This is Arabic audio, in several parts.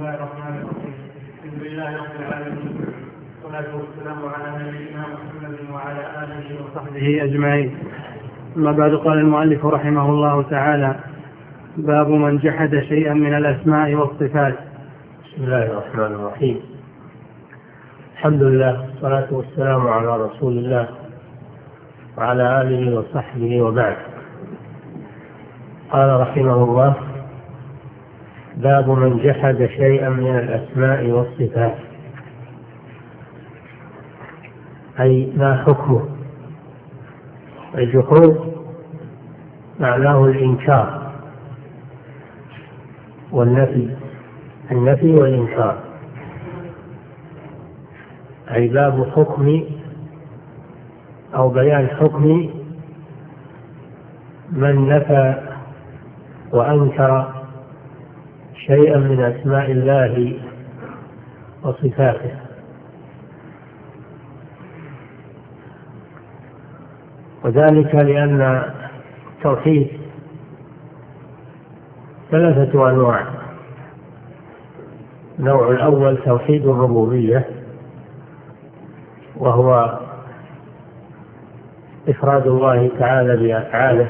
الله الرحمن الرحيم. الحمد لله رب العالمين، والصلاة والسلام على نبينا محمد وعلى آله وصحبه أجمعين. أما بعد، قال المؤلف رحمه الله تعالى: باب من جحد شيئا من الأسماء والصفات. بسم الله الرحمن الرحيم. الحمد لله، والصلاة والسلام على رسول الله وعلى آله وصحبه وبعد. قال رحمه الله: باب من جحد شيئا من الأسماء والصفات، أي ما حكمه. الجحود معناه الإنكار والنفي، النفي والإنكار، أي باب حكم أو بيان حكم من نفى وأنكر شيئا من أسماء الله وصفاته. وذلك لأن التوحيد ثلاثة أنواع. النوع الأول توحيد الربوبية، وهو إفراد الله تعالى بأفعاله.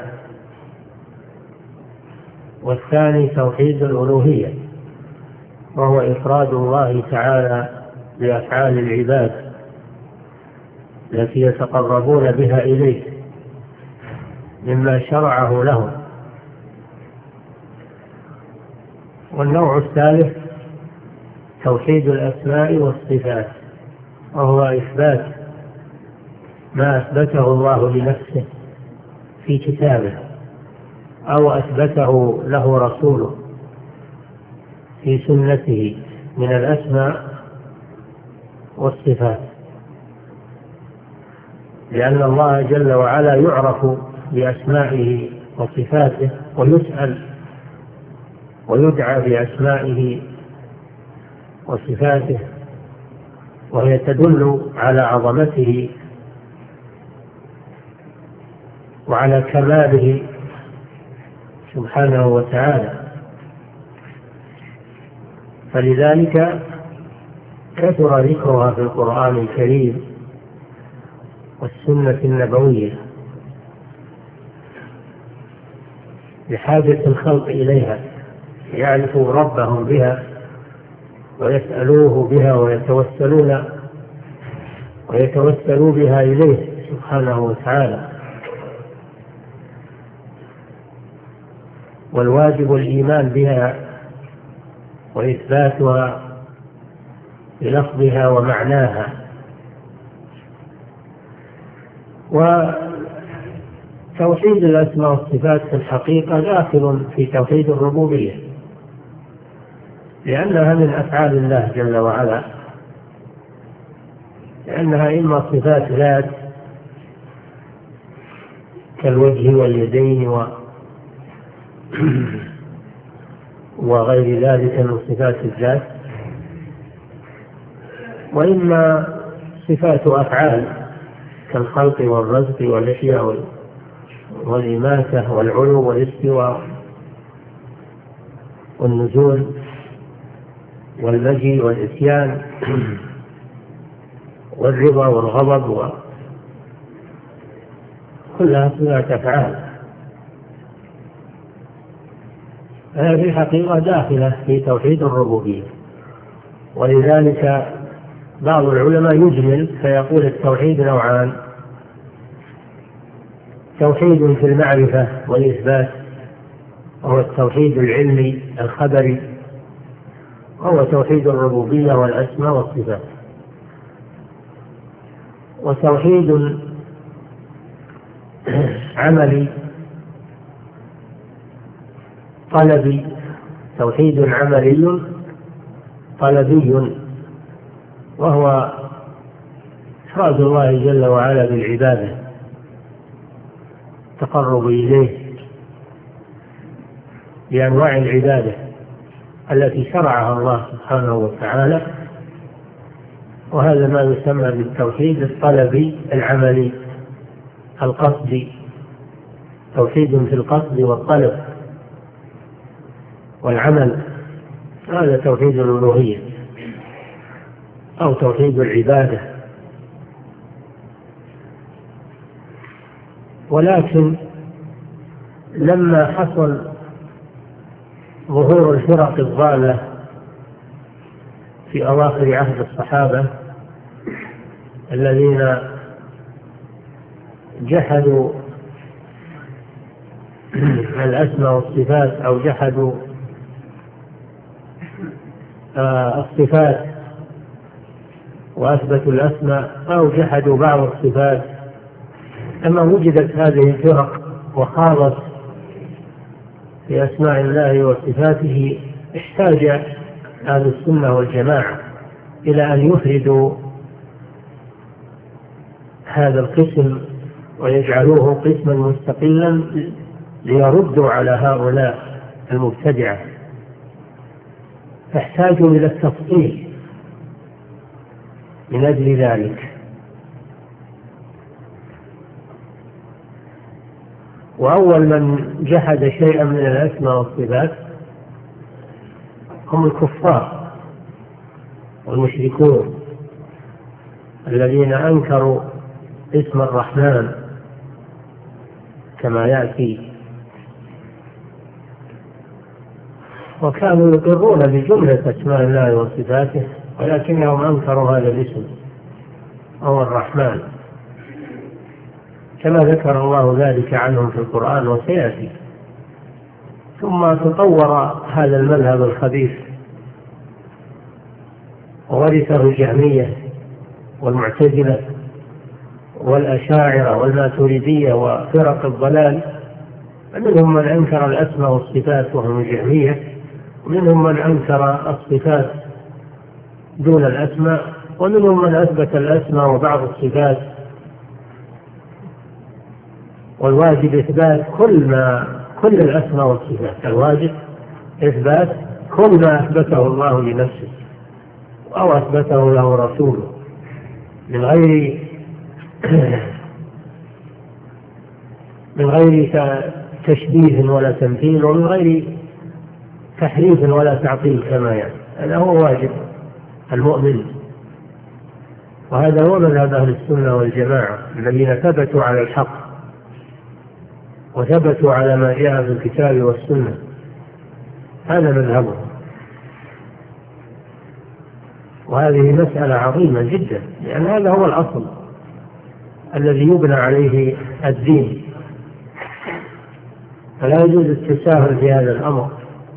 والثاني توحيد الألوهية، وهو إفراد الله تعالى بأفعال العباد التي يتقربون بها إليه مما شرعه لهم. والنوع الثالث توحيد الأسماء والصفات، وهو إثبات ما أثبته الله لنفسه في كتابه أو أثبته له رسوله في سنته من الأسماء والصفات، لأن الله جل وعلا يعرف بأسمائه وصفاته ويسأل ويدعى بأسمائه وصفاته، وهي تدل على عظمته وعلى كماله سبحانه وتعالى. فلذلك كثر ذكرها في القرآن الكريم والسنة النبوية بحاجة الخلق إليها، يعرفوا ربهم بها ويسألوه بها ويتوسلوا بها إليه سبحانه وتعالى. والواجب الإيمان بها وإثباتها بلفظها ومعناها. وتوحيد الأسماء والصفات في الحقيقة داخل في توحيد الربوبية، لأنها من أفعال الله جل وعلا، لأنها إما صفات ذات كالوجه واليدين وغير ذلك من صفات الذات، وإما صفات أفعال كالخلق والرزق والإحياء والإماتة والعلو والاستواء والنزول والمجيء والإتيان والرضا والغضب، كلها صفات أفعال. هذه في الحقيقة داخلة في توحيد الربوبية. ولذلك بعض العلماء يجمل فيقول التوحيد نوعان: توحيد في المعرفة والإثبات، وهو التوحيد العلمي الخبري، وهو توحيد الربوبية والأسماء والصفات. وتوحيد عملي طلبي، توحيد عملي طلبي، وهو إفراد الله جل وعلا بالعبادة، التقرب إليه بأنواع العبادة التي شرعها الله سبحانه وتعالى. وهذا ما يسمى بالتوحيد الطلبي العملي القصدي، توحيد في القصد والطلب والعمل. هذا توحيد الألوهية أو توحيد العبادة. ولكن لما حصل ظهور الفرق الضالة في أواخر عهد الصحابة الذين جحدوا الأسماء والصفات أو جحدوا الصفات وأثبتوا الأسماء أو جحدوا بعض الصفات، لما وجدت هذه الفرق وخاضت في أسماء الله وصفاته، احتاج أهل السنة والجماعة إلى أن يفردوا هذا القسم ويجعلوه قسما مستقلا ليردوا على هؤلاء المبتدعة، فاحتاجوا إلى التفصيل من أجل ذلك. وأول من جحد شيئا من الأسماء والصفات هم الكفار والمشركون الذين أنكروا اسم الرحمن كما يأتي، وكانوا يقرون بجملة أسماء الله وصفاته، ولكنهم أنكروا هذا الاسم هو الرحمن، كما ذكر الله ذلك عنهم في القرآن وسيأتي. ثم تطور هذا المذهب الخبيث وورثه الجهمية والمعتزلة والأشاعرة والماتريدية وفرق الضلال، منهم من أنكر الأسماء والصفات وهم الجهمية، ومنهم من أنكر الصفات دون الأسماء، ومنهم من أثبت الأسماء وبعض الصفات. والواجب إثبات كل الأسماء والصفات، الواجب إثبات كل ما أثبته الله لنفسه أو أثبته له رسوله من غير تشبيه ولا تمثيل، ومن غير تحريف ولا تعطيل كما يعني. هذا هو واجب المؤمن، وهذا هو مذهب أهل السنة والجماعة الذين ثبتوا على الحق وثبتوا على ما جاء في الكتاب والسنة، هذا مذهبهم. وهذه مسألة عظيمة جدا، لأن هذا هو الأصل الذي يبنى عليه الدين، فلا يجوز التساهل في هذا الأمر.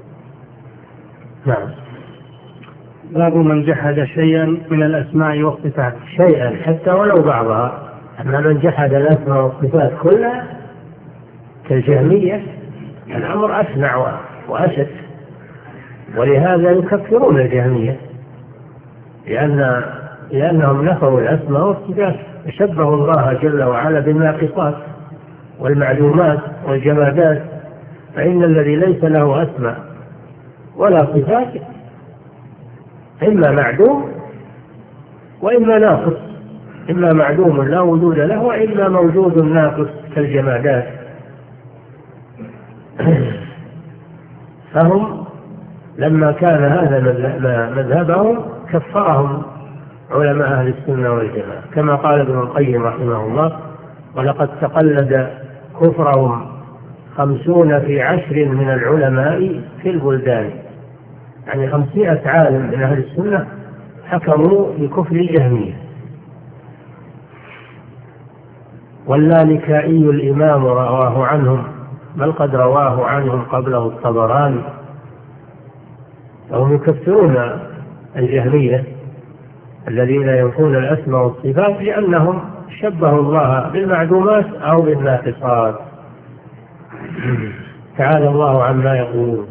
نعم. باب من جحد شيئا من الأسماء والصفات، شيئا حتى ولو بعضها، أما من جحد الأسماء والصفات كلها كالجهمية الأمر أسمع وأشد، ولهذا يكفرون الجهمية لأنهم نفوا الأسماء والصفات، شبهوا الله جل وعلا بالناقصات والمعلومات والجمادات، فإن الذي ليس له أسماء ولا صفات إما معدوم وإما ناقص، إما معدوم لا وجود له وإما موجود ناقص كالجمادات. فهم لما كان هذا مذهبهم كفرهم علماء أهل السنة والجماعة، كما قال ابن القيم رحمه الله: ولقد تقلد كفرهم 50 في 10 من العلماء في البلدان، يعني 500 عالم من أهل السنة حكموا بكفر الجهمية. واللالكائي الإمام رواه عنهم، بل قد رواه عنهم قبله الطبراني، فهم يكفرون الجهمية الذين ينفون الأسماء والصفات لأنهم شبهوا الله بالمعدومات أو بالناقصات، تعالى الله عما يقولون.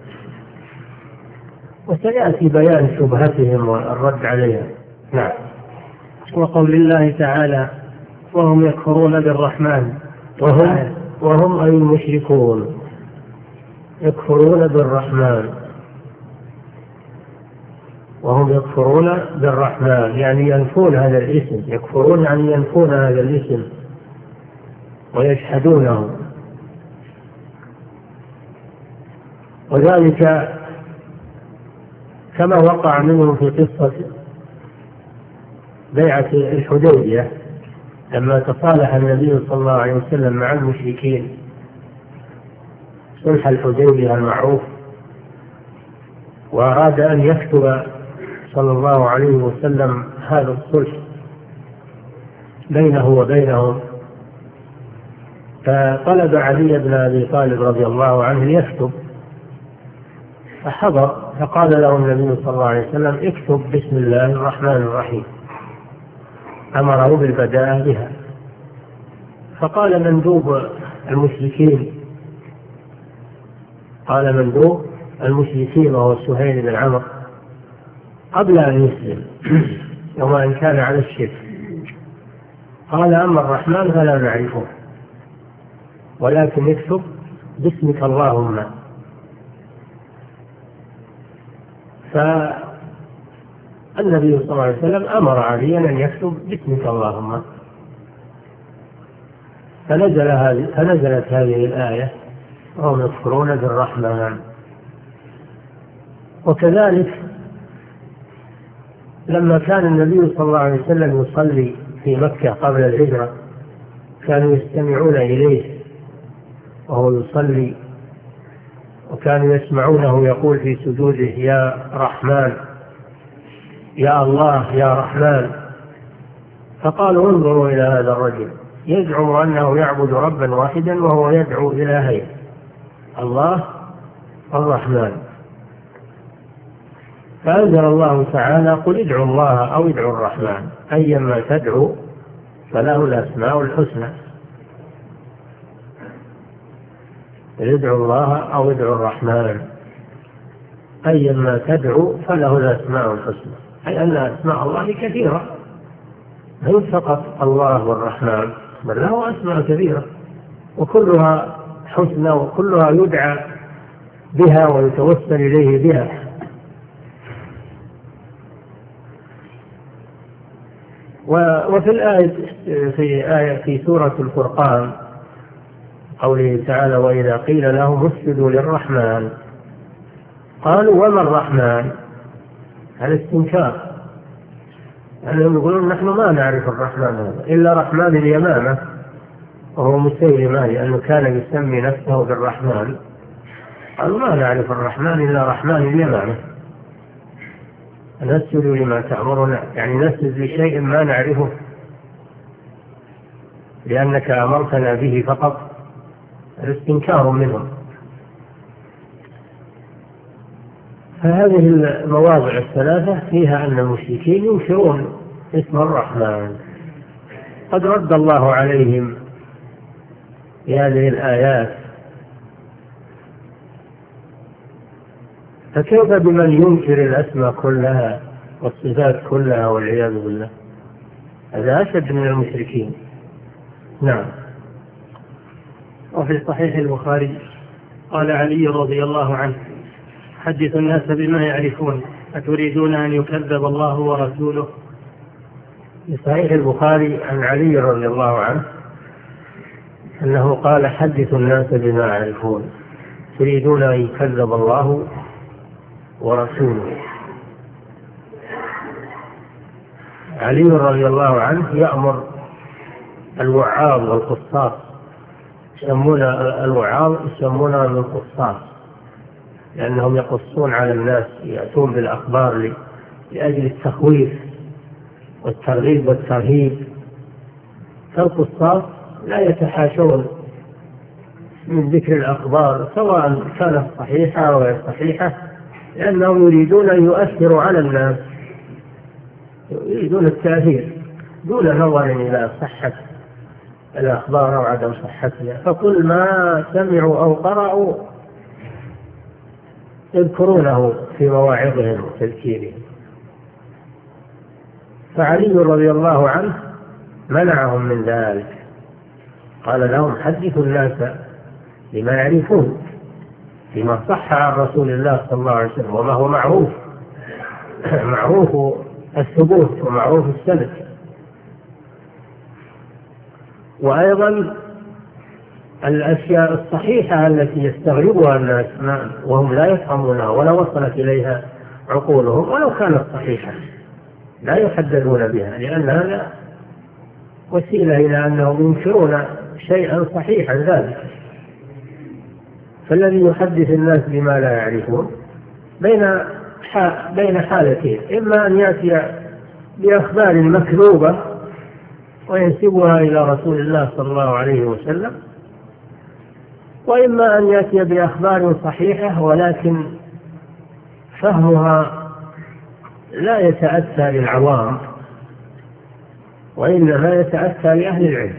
وسيأتي بيان شبهتهم والرد عليها. نعم. وقول الله تعالى: وهم يكفرون بالرحمن، وهم أي المشركون يكفرون بالرحمن، وهم يكفرون بالرحمن يعني ينفون هذا الاسم، يكفرون يعني ينفون هذا الاسم ويجحدونه. وذلك كما وقع منهم في قصة بيعة الحديبية لما تصالح النبي صلى الله عليه وسلم مع المشركين، صلح الحديبية المعروف، وأراد أن يكتب صلى الله عليه وسلم هذا الصلح بينه وبينهم، فطلب علي بن أبي طالب رضي الله عنه ليكتب، فحضر، فقال له النبي صلى الله عليه وسلم اكتب بسم الله الرحمن الرحيم، أمره بالبداء بها. فقال مندوب المشركين، وهو سهيل بن عمرو قبل أن يسلم يوم أن كان على الشرك، قال أما الرحمن فلا نعرفه، ولكن اكتب باسمك اللهم. فالنبي صلى الله عليه وسلم أمر عليا أن يكتب باسمك اللهم، فنزلت هذه الآية وهم يكفرون بالرحمن. وكذلك لما كان النبي صلى الله عليه وسلم يصلي في مكة قبل الهجرة كانوا يستمعون إليه وهو يصلي، وكانوا يسمعونه يقول في سجوده يا رحمن، يا الله يا رحمن. فقالوا انظروا إلى هذا الرجل يزعم أنه يعبد ربا واحدا وهو يدعو إلهين، الله الرحمن. فأنزل الله تعالى قل ادعوا الله أو ادعوا الرحمن أيما تدعو فله الأسماء الحسنى، ادعوا الله أو ادعوا الرحمن أيما تدعو فله الأسماء الحسنى، أي أن أسماء الله كثيرة، ليس فقط الله والرحمن بل له أسماء كثيرة وكلها حسنى وكلها يدعى بها ويتوسل إليه بها. وفي الآية في سورة الفرقان قوله تعالى وإذا قيل لهم اسجدوا للرحمن قالوا وما الرحمن، هذا استنكار، لأنهم يقولون نحن ما نعرف الرحمن هذا إلا رحمن اليمامة وهو مسيلمة، لأنه كان يسمي نفسه بالرحمن، قالوا ما نعرف الرحمن إلا رحمن اليمامة، نسجد لما تأمرنا، يعني نسجد لشيء ما نعرفه لأنك أمرتنا به فقط، الاستنكار منهم. فهذه المواضع الثلاثة فيها أن المشركين ينكرون اسم الرحمن، قد رد الله عليهم بهذه الآيات، فكيف بمن ينكر الأسماء كلها والصفات كلها والعياذ بالله، هذا أشد من المشركين. نعم. وفي صحيح البخاري قال علي رضي الله عنه حدث الناس بما يعرفون أتريدون أن يكذب الله ورسوله. في صحيح البخاري عن علي رضي الله عنه أنه قال حدث الناس بما يعرفون تريدون أن يكذب الله ورسوله. علي رضي الله عنه يأمر الوعاظ والقصاص، يسمون الوعاظ يسمونهم القصاص لأنهم يقصون على الناس، يأتون بالأخبار لأجل التخويف والترغيب والترهيب، فالقصاص لا يتحاشون من ذكر الأخبار سواء كانت صحيحة أو غير صحيحة، لأنهم يريدون أن يؤثروا على الناس، يريدون التأثير دون نظر إلى صحة الأخبار أو عدم صحتها، فكل ما سمعوا أو قرأوا يذكرونه في مواعظهم وتذكيرهم. فعلي رضي الله عنه منعهم من ذلك، قال لهم حدثوا الناس بما يعرفون فيما صح عن رسول الله صلى الله عليه وسلم، وما هو معروف الثبوت ومعروف السند. وأيضا الأشياء الصحيحة التي يستغربها الناس وهم لا يفهمونها ولا وصلت إليها عقولهم ولو كانت صحيحة، لا يحدثون بها، لأن هذا وسيلة إلى أنهم ينكرون شيئا صحيحا ذلك. فالذي يحدث الناس بما لا يعرفون بين حالتين: إما أن يأتي بأخبار مكذوبة وينسبها إلى رسول الله صلى الله عليه وسلم، وإما أن يأتي بأخبار صحيحة ولكن فهمها لا يتأتى للعوام وإنما يتأتى لأهل العلم.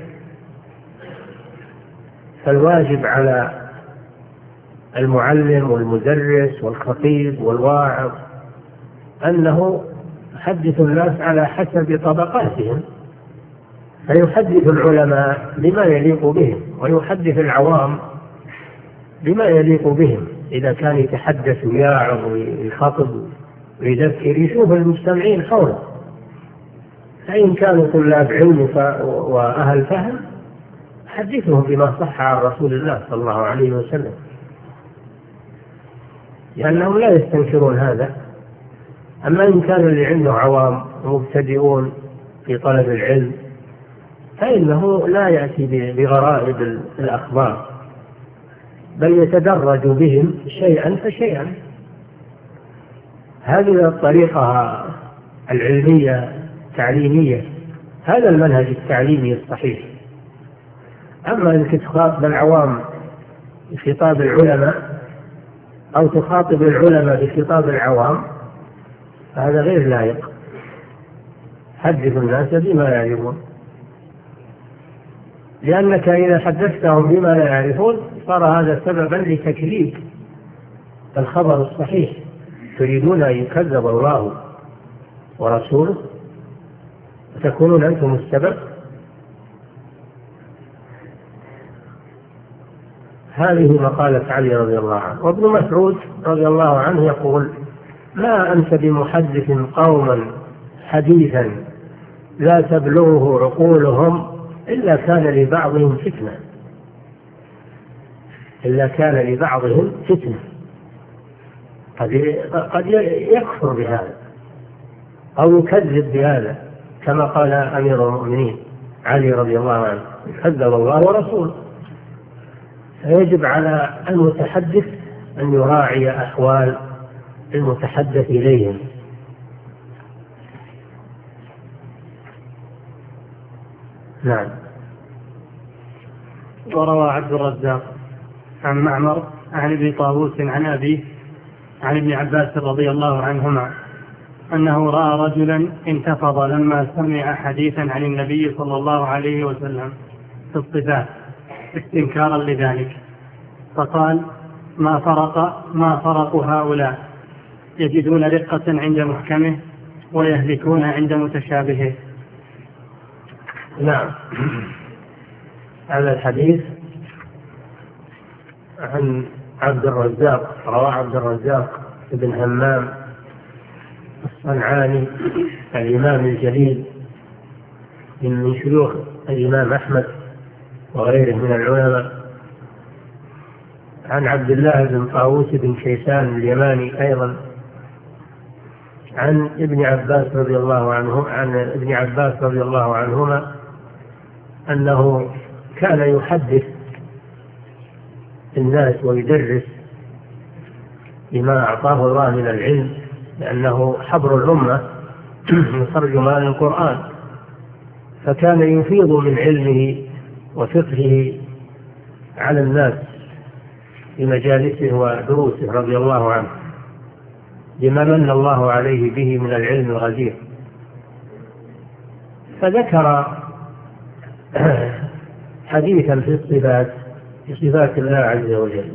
فالواجب على المعلم والمدرس والخطيب والواعظ أنه يحدث الناس على حسب طبقاتهم، فيحدث العلماء بما يليق بهم ويحدث العوام بما يليق بهم. إذا كان يتحدث ويعظ ويخاطب ويذكر يشوف المستمعين حوله، فإن كانوا طلاب علم وأهل فهم حدثهم بما صح عن رسول الله صلى الله عليه وسلم، لأنهم لا يستنكرون هذا. أما إن كانوا اللي عنده عوام مبتدئون في طلب العلم فإنه لا يأتي بغرائب الأخبار، بل يتدرج بهم شيئا فشيئا. هذه الطريقة العلمية التعليمية، هذا المنهج التعليمي الصحيح. أما إنك تخاطب العوام بخطاب العلماء أو تخاطب العلماء بخطاب العوام فهذا غير لائق. حدث الناس بما لا يعرفون، لأنك إذا حدثتهم بما لا يعرفون صار هذا سببا لتكذيب الخبر الصحيح. تريدون أن يكذب الله ورسوله وتكونون أنتم السبب. هذه مقالة علي رضي الله عنه. وابن مسعود رضي الله عنه يقول: ما أنت بمحدث قوما حديثا لا تبلغه عقولهم إلا كان لبعضهم فتنة. إلا كان لبعضهم فتنة. قد يكفر بهذا أو يكذب بهذا، كما قال أمير المؤمنين علي رضي الله عنه: كذب الله ورسوله. فيجب على المتحدث أن يراعي أحوال المتحدث إليهم. نعم. وروى عبد الرزاق عن معمر عن ابن طاووس عن أبيه عن ابن عباس رضي الله عنهما أنه رأى رجلا انتفض لما سمع حديثا عن النبي صلى الله عليه وسلم في الصفات استنكارا لذلك، فقال: ما فرق هؤلاء، يجدون رقة عند محكمه ويهلكون عند متشابهه. نعم. هذا الحديث عن عبد الرزاق، رواه عبد الرزاق بن همام الصنعاني الإمام الجليل من شيوخ الإمام أحمد وغيره من العلماء، عن عبد الله بن طاووس بن كيسان اليماني أيضا، عن ابن عباس رضي الله عنهما أنه كان يحدث الناس ويدرس بما أعطاه الله من العلم، لأنه حبر الأمة ترجمان القرآن، فكان يفيض من علمه وفقهه على الناس في مجالسه ودروسه رضي الله عنه، بما من الله عليه به من العلم الغزير. فذكر حديثا في الصفات، في صفات الله عز وجل،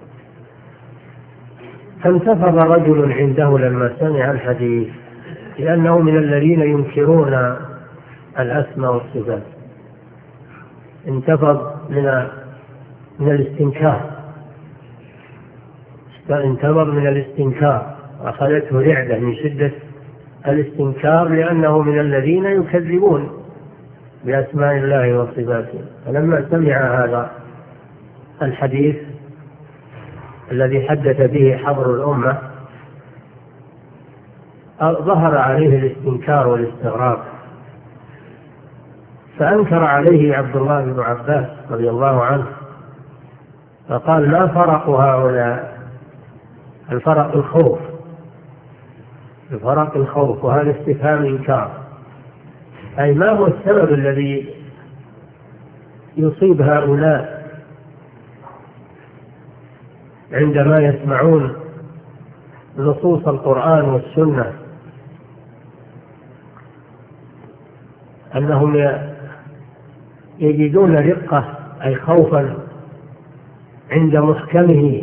فانتفض رجل عنده لما سمع الحديث، لأنه من الذين ينكرون الأسماء والصفات. انتفض من الاستنكار، أخذته رعدة من شدة الاستنكار، لأنه من الذين يكذبون بأسماء الله وصفاته. فلما سمع هذا الحديث الذي حدث به حبر الأمة ظهر عليه الاستنكار والاستغراب، فأنكر عليه عبد الله بن عباس رضي الله عنه فقال: ما فرق هؤلاء؟ الفرق الخوف، الفرق الخوف، وهذا استفهام إنكار، أي ما هو السبب الذي يصيب هؤلاء عندما يسمعون نصوص القرآن والسنة أنهم يجدون رقة أي خوفا عند محكمه؟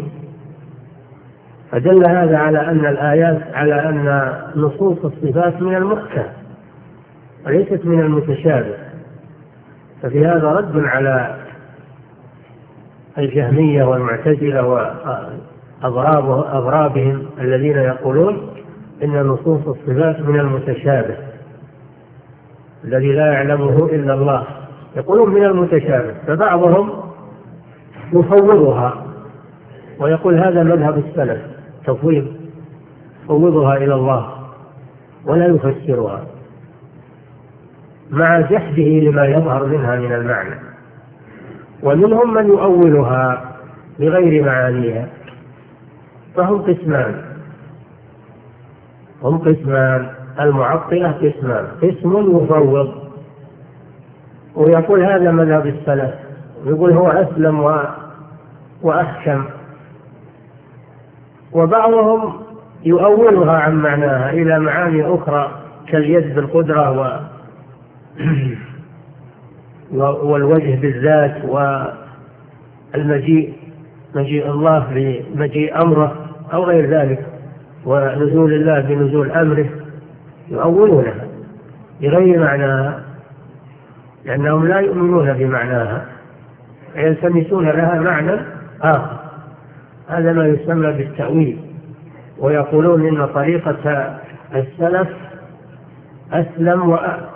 فدل هذا على أن الآيات على أن نصوص الصفات من المحكم وليست من المتشابه. ففي هذا رد على الجهمية والمعتزلة وأضرابهم الذين يقولون إن نصوص الصفات من المتشابه الذي لا يعلمه إلا الله، يقولون من المتشابه، فبعضهم يفوضها ويقول هذا مذهب السلف، تفويض، يفوضها إلى الله ولا يفسرها مع جحده لما يظهر منها من المعنى. ومنهم من يؤولها بغير معانيها، فهم قسمان، هم قسمان، المعطلة قسمان، قسم يفوض ويقول هذا مذهب السلف، يقول هو أسلم وأحكم، وبعضهم يؤولها عن معناها إلى معاني أخرى كاليد بالقدرة والوجه بالذات والمجيء، مجيء الله بمجيء أمره أو غير ذلك، ونزول الله بنزول أمره، يؤولونها بغير معناها لأنهم لا يؤمنون بمعناها، يلتمسون لها معنى آخر. هذا ما يسمى بالتأويل، ويقولون إن طريقة السلف أسلم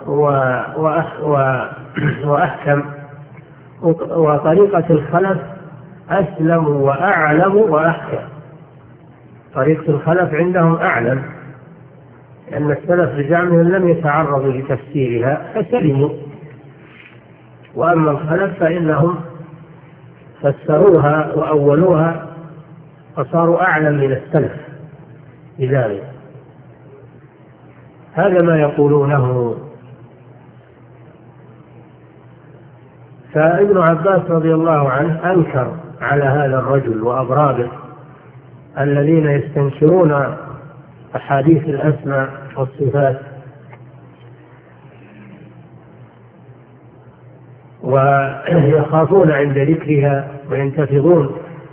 وأحكم، وطريقة الخلف أسلم وأعلم وأحكم. طريقة الخلف عندهم أعلم، لأن السلف بزعمهم لم يتعرضوا لتفسيرها فسلموا، وأما الخلف فإنهم فسروها وأولوها فصاروا أعلم من السلف بذلك. هذا ما يقولونه. فابن عباس رضي الله عنه أنكر على هذا الرجل وأضرابه الذين يستنكرون أحاديث الأسماء والصفات ويخافون عند ذكرها وينتفضون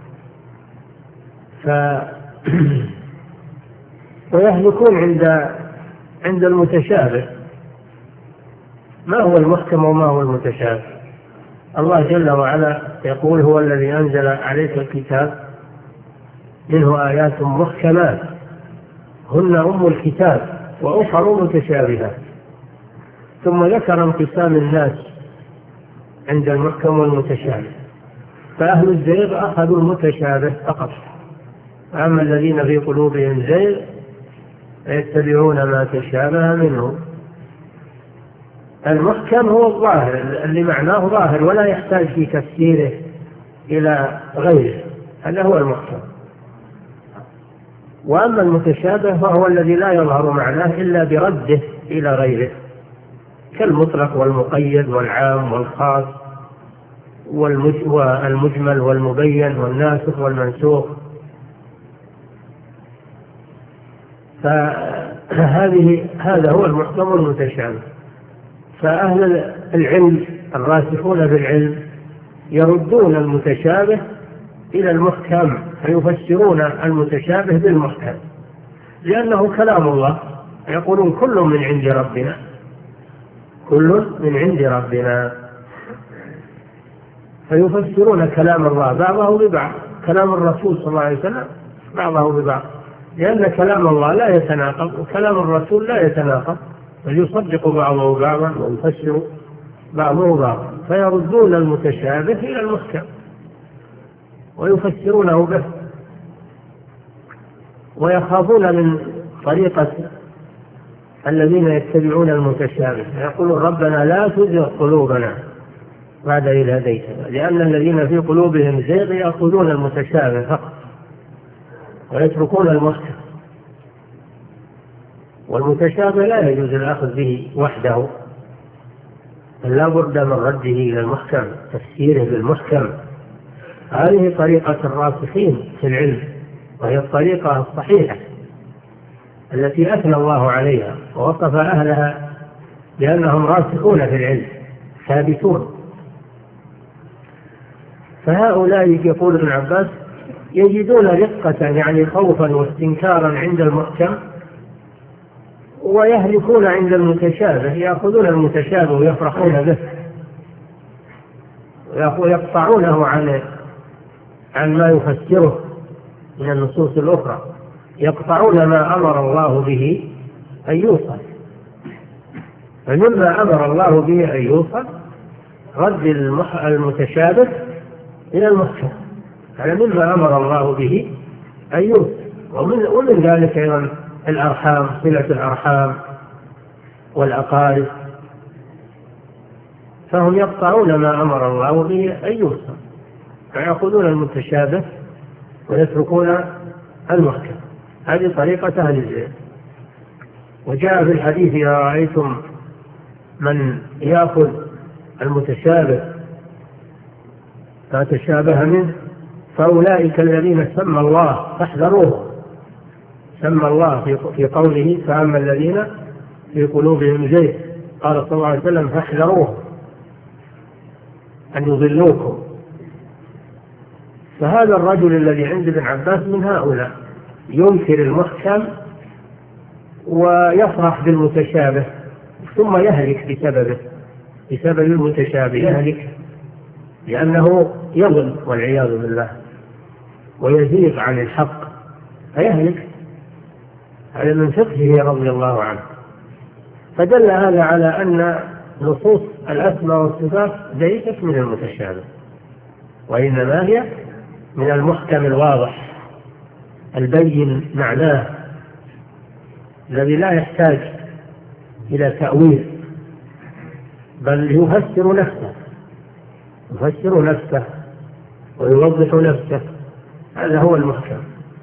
ويهلكون عند المتشابه. ما هو المحكم وما هو المتشابه؟ الله جل وعلا يقول هو الذي أنزل عليك الكتاب منه آيات محكمات هن أم الكتاب وأخر متشابهات، ثم ذكر انقسام الناس عند المحكم والمتشابه، فأهل الزيغ أخذوا المتشابه فقط، أما الذين في قلوبهم زيغ يتبعون ما تشابه منه. المحكم هو الظاهر اللي معناه ظاهر ولا يحتاج في تفسيره إلى غيره، هذا هو المحكم. وأما المتشابه فهو الذي لا يظهر معناه إلا برده إلى غيره، كالمطلق والمقيد والعام والخاص والمجمل والمبين والناسخ والمنسوخ. هذا هو المحكم المتشابه. فأهل العلم الراسخون بالعلم يردون المتشابه إلى المحكم، فيفسرون المتشابه بالمحكم لأنه كلام الله، يقولون كل من عند ربنا، كل من عند ربنا، فيفسرون كلام الله بعضه ببعض، كلام الرسول صلى الله عليه وسلم بعضه ببعض، لأن كلام الله لا يتناقض وكلام الرسول لا يتناقض، بل يصدق بعضه بعضا ويفسر بعضه بعضا، فيردون المتشابه إلى المحكم ويفسرونه به. ويخافون من طريقة الذين يتبعون المتشابه يقولون ربنا لا تزغ قلوبنا بعد إذ هديتنا، لأن الذين في قلوبهم زيغ يأخذون المتشابه فقط ويتركون المحكم، والمتشابه لا يجوز الأخذ به وحده، بل لا بد من رده إلى المحكم، تفسيره بالمحكم. هذه طريقة الراسخين في العلم، وهي الطريقة الصحيحة التي أثنى الله عليها ووصف أهلها بأنهم راسخون في العلم ثابتون. فهؤلاء يقول ابن عباس يجدون رقة يعني خوفا واستنكارا عند المحكم، ويهلكون عند المتشابه، يأخذون المتشابه ويفرحون به ويقطعونه عن ما يفسره من النصوص الأخرى، يقطعون ما أمر الله به أن يوصل. فمما أمر الله به أن يوصل رد المتشابه إلى المحكم، هذا مما أمر الله به أن يوصل. ومن ذلك أيضا الأرحام، صلة الأرحام والأقارب، فهم يقطعون ما أمر الله به أن يوصل، فيأخذون المتشابه ويتركون المحكم. هذه طريقة أهل الزيغ. وجاء في الحديث إذا رأيتم من يأخذ المتشابه ما تشابه منه فأولئك الذين سمى الله فاحذروه، سمى الله في قوله فأما الذين في قلوبهم زيغ قال صلى الله عليه وسلم فاحذروه أن يضلوكم. فهذا الرجل الذي عند ابن عباس من هؤلاء ينكر المحكم ويفرح بالمتشابه ثم يهلك بسبب المتشابه، يهلك لأنه يضل والعياذ بالله ويزيغ عن الحق فيهلك. هذا من فقهه رضي الله عنه. فدل هذا على أن نصوص الأسماء والصفات ليست من المتشابه، وإنما هي من المحكم الواضح البين معناه الذي لا يحتاج إلى تأويل، بل يفسر نفسه ويوضح نفسه. هذا هو المحكم.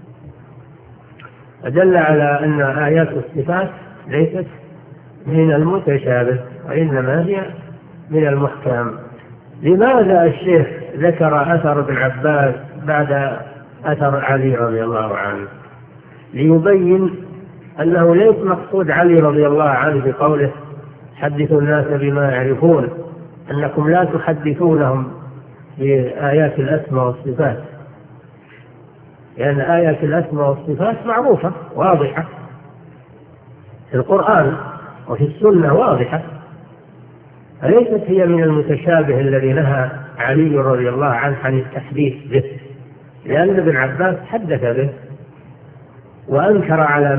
أدل على أن آيات الصفات ليست من المتشابه وإنما هي من المحكم. لماذا الشيخ ذكر أثر ابن عباس بعد أثر علي رضي الله عنه؟ ليبين أنه ليس مقصود علي رضي الله عنه بقوله حدثوا الناس بما يعرفون، أنكم لا تحدثونهم بآيات الأسماء والصفات، لأن آيات الأسماء والصفات معروفة واضحة في القرآن وفي السنة واضحة، فليست هي من المتشابه الذي نهى علي رضي الله عنه عن التحديث به، لأن ابن عباس حدث به وأنكر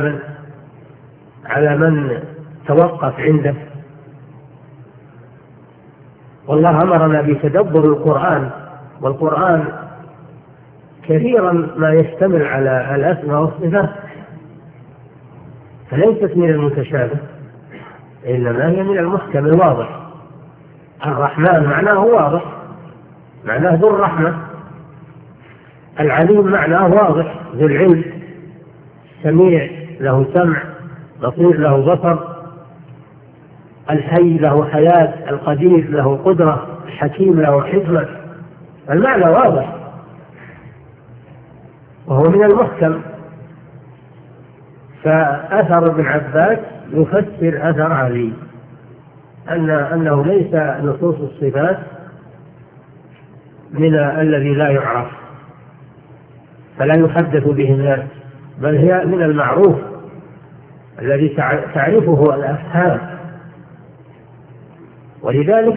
على من توقف عنده. والله أمرنا بتدبر القرآن، والقرآن كثيرا ما يشتمل على الأسماء والصفات، فليست من المتشابه إنما هي من المحكم الواضح. الرحمن معناه واضح، معناه ذو الرحمة. العليم معناه واضح، ذو العلم. سميع له سمع، بصير له بصر. الحي له حياة، القدير له قدرة، الحكيم له حكمة. المعنى واضح وهو من المحكم. فأثر ابن عباس يفسر أثر علي أنه ليس نصوص الصفات من الذي لا يعرف فلا يحدث به الناس، بل هي من المعروف الذي تعرفه الأفهام، ولذلك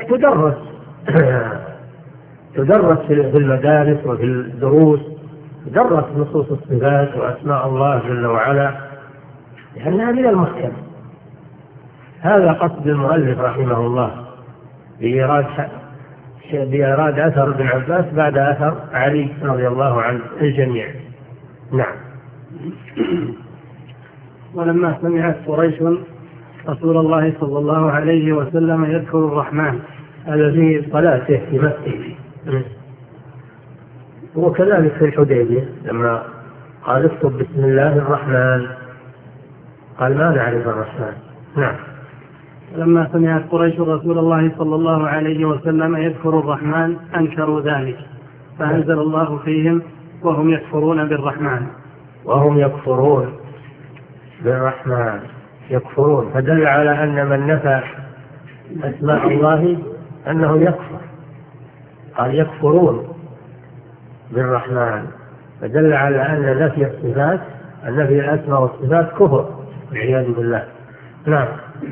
تدرس في المدارس وفي الدروس، تدرس نصوص الصفات وأسماء الله جل وعلا لأنها من المحكم. هذا قصد المؤلف رحمه الله بإيراد أثر ابن عباس بعد أثر علي رضي الله عن الجميع. نعم. ولما سمعت قريش رسول الله صلى الله عليه وسلم يذكر الرحمن الذي صلاته في مسجد. وكذلك في الحديبية لما قال اكتب بسم الله الرحمن قال ما نعرف الرحمن. نعم. لما سمعت قريش رسول الله صلى الله عليه وسلم يذكر الرحمن أنكروا ذلك فأنزل الله فيهم وهم يكفرون بالرحمن. وهم يكفرون بالرحمن يكفرون، فدل على أن من نفى أسماء الله أنه يكفر. قال يكفرون بالرحمن، فدل على أن نفي الصفات النفي الأسماء والصفات كفر والعياذ بالله. نعم.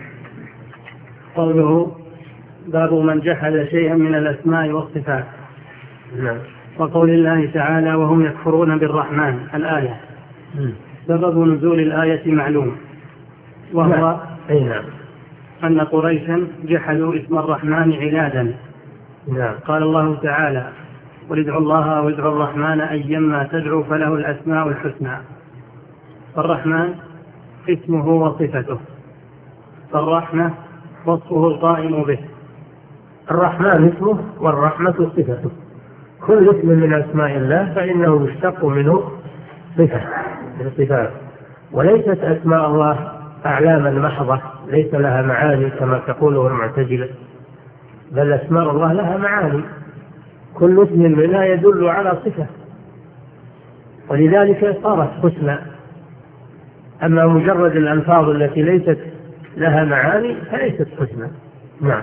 قوله باب من جحد شيئا من الأسماء والصفات. نعم. وقول الله تعالى وهم يكفرون بالرحمن الآية. سبب نزول الآية معلوم، وهو نعم. أن قريشا جحدوا اسم الرحمن عنادا. نعم. قال الله تعالى قل ادعوا الله أو ادعوا الرحمن أيما تدعوا فله الأسماء الحسنى. فالرحمن اسمه وصفته، فالرحمة وصفه القائم به. الرحمن اسمه والرحمة صفته، كل اسم من أسماء الله فإنه يشتق منه صفة من صفاته، وليست أسماء الله أعلاما محضة ليس لها معاني كما تقوله المعتزلة، بل أسماء الله لها معاني، كل اسم منها يدل على صفة، ولذلك صارت حسنى. أما مجرد الألفاظ التي ليست لها معاني فليست حسنى. نعم.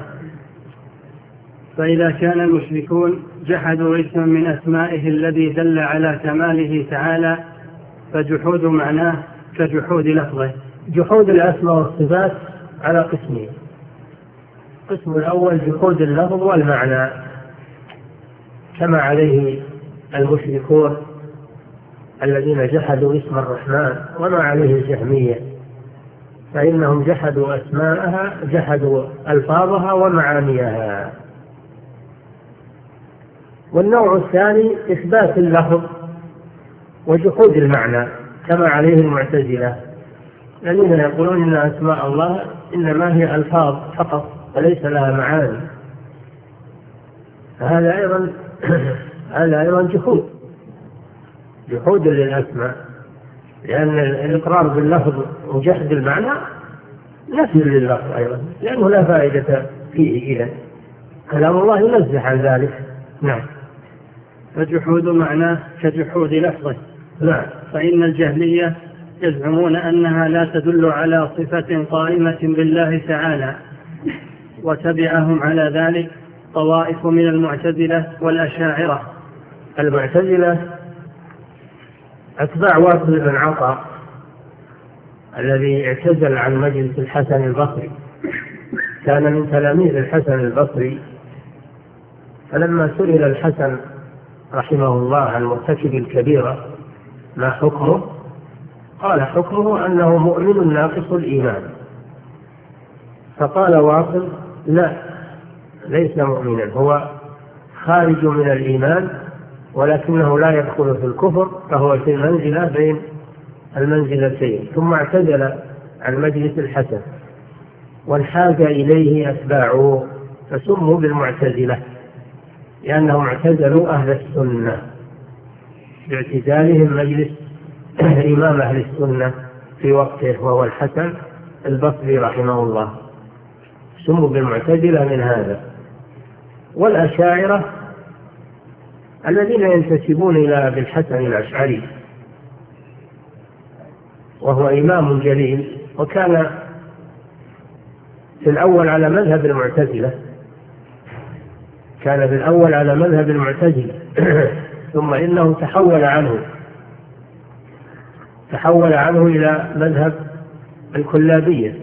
فإذا كان المشركون جحدوا اسما من أسمائه الذي دل على كماله تعالى فجحود معناه كجحود لفظه. جحود الأسماء والصفات على قسمين: القسم الأول جحود اللفظ والمعنى كما عليه المشركون الذين جحدوا اسم الرحمن، وما عليه الجهمية، فإنهم جحدوا أسماءها، جحدوا ألفاظها ومعانيها. والنوع الثاني إثبات اللفظ وجحود المعنى كما عليه المعتزلة الذين يقولون إن أسماء الله إنما هي ألفاظ فقط وليس لها معاني. هذا أيضا جحود للأسماء، لأن الإقرار باللفظ وجحد المعنى نفي لللفظ أيضا، لأنه لا فائدة فيه. إذن كلام الله ينزه عن ذلك. نعم. فجحود معناه كجحود لفظه. نعم. فإن الجهمية يزعمون أنها لا تدل على صفة قائمة بالله تعالى، وتبعهم على ذلك طوائف من المعتزلة والأشاعرة. المعتزلة أتباع واصل بن عطاء الذي اعتزل عن مجلس الحسن البصري، كان من تلاميذ الحسن البصري، فلما سئل الحسن رحمه الله عن مرتكب الكبيرة ما حكمه، قال حكمه أنه مؤمن ناقص الإيمان. فقال واصل لا، ليس مؤمنا، هو خارج من الإيمان ولكنه لا يدخل في الكفر، فهو في المنزلة بين المنزلتين. ثم اعتزل عن مجلس الحسن وانحاز إليه أتباعه فسموا بالمعتزلة، لأنهم اعتزلوا أهل السنة باعتزالهم مجلس إمام أهل السنة في وقته وهو الحسن البصري رحمه الله، سموا بالمعتزلة من هذا. والأشاعرة الذين ينتسبون إلى أبي الحسن الأشعري، وهو إمام جليل، وكان في الأول على مذهب المعتزلة، كان في الأول على مذهب المعتزلة ثم إنه تحول عنه إلى مذهب الكلابية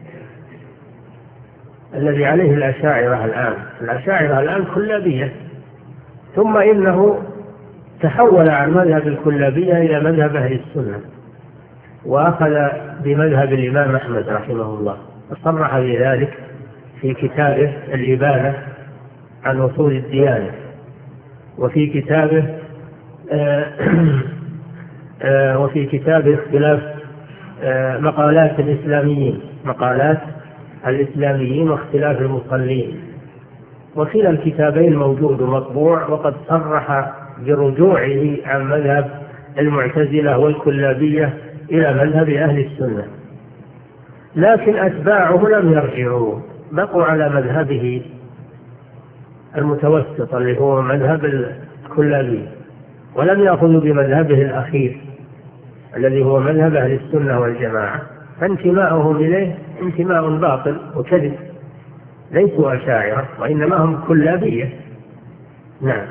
الذي عليه الأشاعرة الآن. الأشاعرة الآن كلابية، ثم إنه تحول عن مذهب الكلابية إلى مذهب أهل السنة، وأخذ بمذهب الإمام أحمد رحمه الله، وصرح بذلك في كتابه الإبانة عن أصول الديانة، وفي كتابه اختلاف مقالات الإسلاميين، مقالات الإسلاميين واختلاف المصلين، وكلا الكتابين موجود ومطبوع، وقد صرح برجوعه عن مذهب المعتزلة والكلابية إلى مذهب أهل السنة، لكن أتباعه لم يرجعوا، بقوا على مذهبه المتوسط اللي هو مذهب الكلابية، ولم يأخذوا بمذهبه الأخير الذي هو مذهب أهل السنة والجماعة، فانتماءهم إليه انتماء باطل وكذب، ليسوا أشاعرة وإنما هم كلابية. نعم.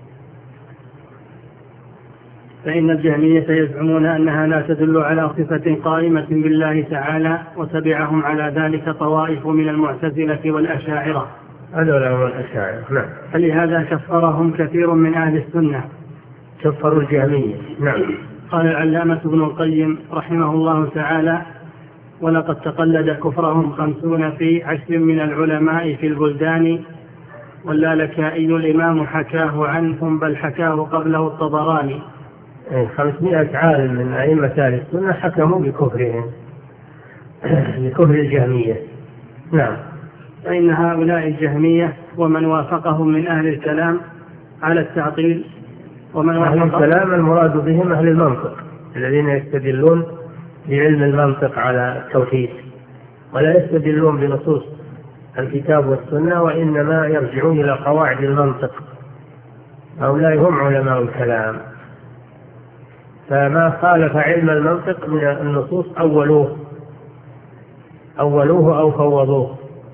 فإن الجهمية يزعمون أنها لا تدل على صفة قائمة بالله تعالى، وتبعهم على ذلك طوائف من المعتزلة والأشاعرة. هذول هم الأشاعرة. نعم. فلهذا كفرهم كثير من أهل السنة، كفروا الجهمية. نعم. قال العلامة ابن القيم رحمه الله تعالى: ولقد تقلد كفرهم 50 في 10 من العلماء في البلدان، واللالكائي الإمام حكاه عنهم، بل حكاه قبله الطبراني. 500 عالم من أئمة أهل السنة حكموا بكفرهم، بكفر الجهمية. نعم. فإن هؤلاء الجهمية ومن وافقهم من أهل الكلام على التعطيل، أهل الكلام المراد بهم أهل المنطق الذين يستدلون بعلم المنطق على التوحيد، ولا يستدلون بنصوص الكتاب والسنة، وإنما يرجعون إلى قواعد المنطق. هؤلاء هم علماء الكلام، فما خالف علم المنطق من النصوص أولوه أو فوضوه،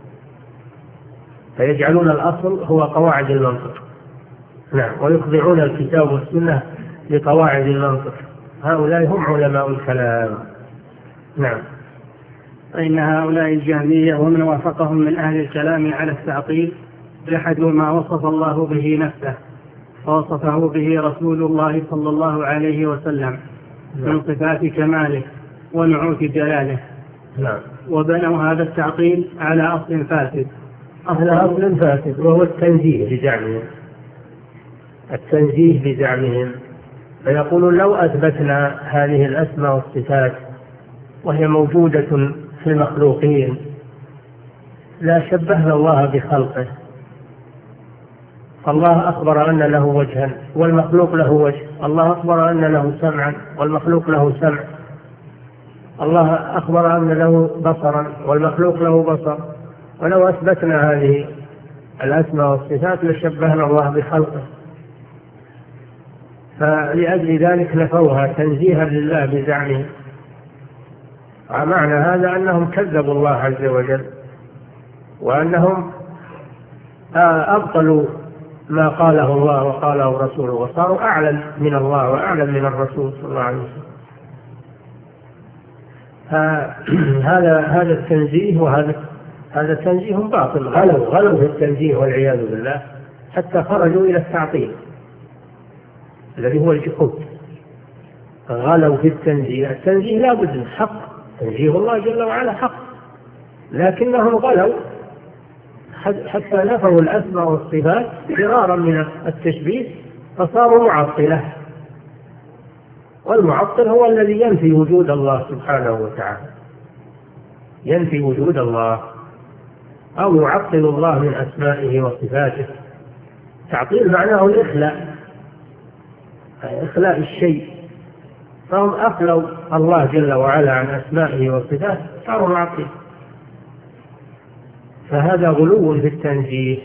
فيجعلون الأصل هو قواعد المنطق. نعم. ويخضعون الكتاب والسنة لقواعد المنطق. هؤلاء هم علماء الكلام. نعم. فإن هؤلاء الجهمية ومن وافقهم من أهل الكلام على التعطيل جحدوا ما وصف الله به نفسه ووصفه به رسول الله صلى الله عليه وسلم من صفات كماله ونعوت جلاله. نعم. وبنوا هذا التعطيل على أصل فاسد، وهو التنزيه بزعمهم. فيقولون لو أثبتنا هذه الأسماء والصفات وهي موجودة في المخلوقين لا شبهنا الله بخلقه. الله أخبر أن له وجها والمخلوق له وجه، الله أخبر أن له سمعا والمخلوق له سمع، الله أخبر أن له بصرا والمخلوق له بصر. ولو أثبتنا هذه الأسماء والصفات لشبهنا الله بخلقه، فلأجل ذلك نفوها تنزيها لله بزعمه. ومعنى هذا أنهم كذبوا الله عز وجل، وأنهم أبطلوا ما قاله الله وقاله رسوله، وصاروا أعلم من الله وأعلم من الرسول صلى الله عليه وسلم. هذا التنزيه هذا تنزيه باطل، غلوا في التنزيه والعياذ بالله، حتى خرجوا إلى التعطيل الذي هو الجحود. غلوا في التنزيه. التنزيه لا بد من حق، تنزيه الله جل وعلا حق، لكنهم غلوا حتى نفوا الأسماء والصفات فرارا من التشبيه، فصاروا معطلة. والمعطل هو الذي ينفي وجود الله سبحانه وتعالى، ينفي وجود الله أو يعطل الله من أسمائه وصفاته. تعطيل معناه الإخلاء، إخلاء الشيء، فهم أخلوا الله جل وعلا عن أسمائه وصفاته، صاروا معطل. فهذا غلو في التنزيه،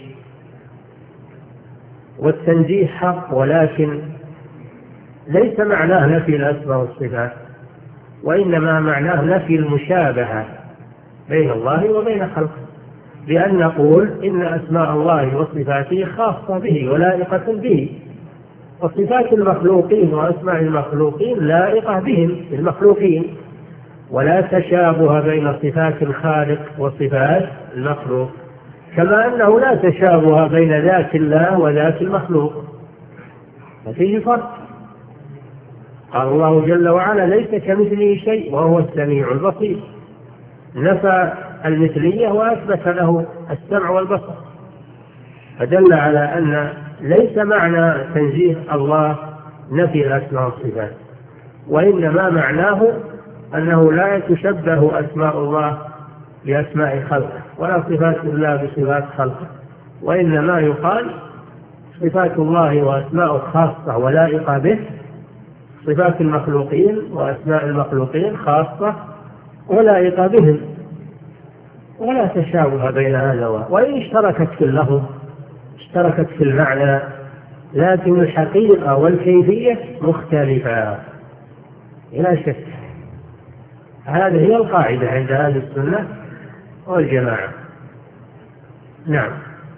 والتنزيه حق، ولكن ليس معناه نفي الأسماء والصفات، وإنما معناه نفي المشابهة بين الله وبين خلقه، بأن نقول إن أسماء الله وصفاته خاصة به ولائقة به، وصفات المخلوقين وأسماء المخلوقين لائقة بهم المخلوقين، ولا تشابه بين صفات الخالق وصفات المخلوق، كما أنه لا تشابه بين ذات الله وذات المخلوق، ففيه فرق. قال الله جل وعلا: ليس كمثله شيء وهو السميع البصير. نفى المثلية وأثبت له السمع والبصر، فدل على أن ليس معنى تنزيه الله نفي الأسماء والصفات، وإنما معناه أنه لا تشبه أسماء الله بأسماء خلقه ولا صفات الله بصفات خلقه، وإنما يقال صفات الله وأسماء خاصة ولائقة به، صفات المخلوقين وأسماء المخلوقين خاصة ولائقة بهم، ولا تشابه بين هذا وإن اشتركت في اللفظ اشتركت في المعنى، لكن الحقيقة والكيفية مختلفة لا شك. هذه هي القاعدة عند أهل السنة والجماعة. نعم.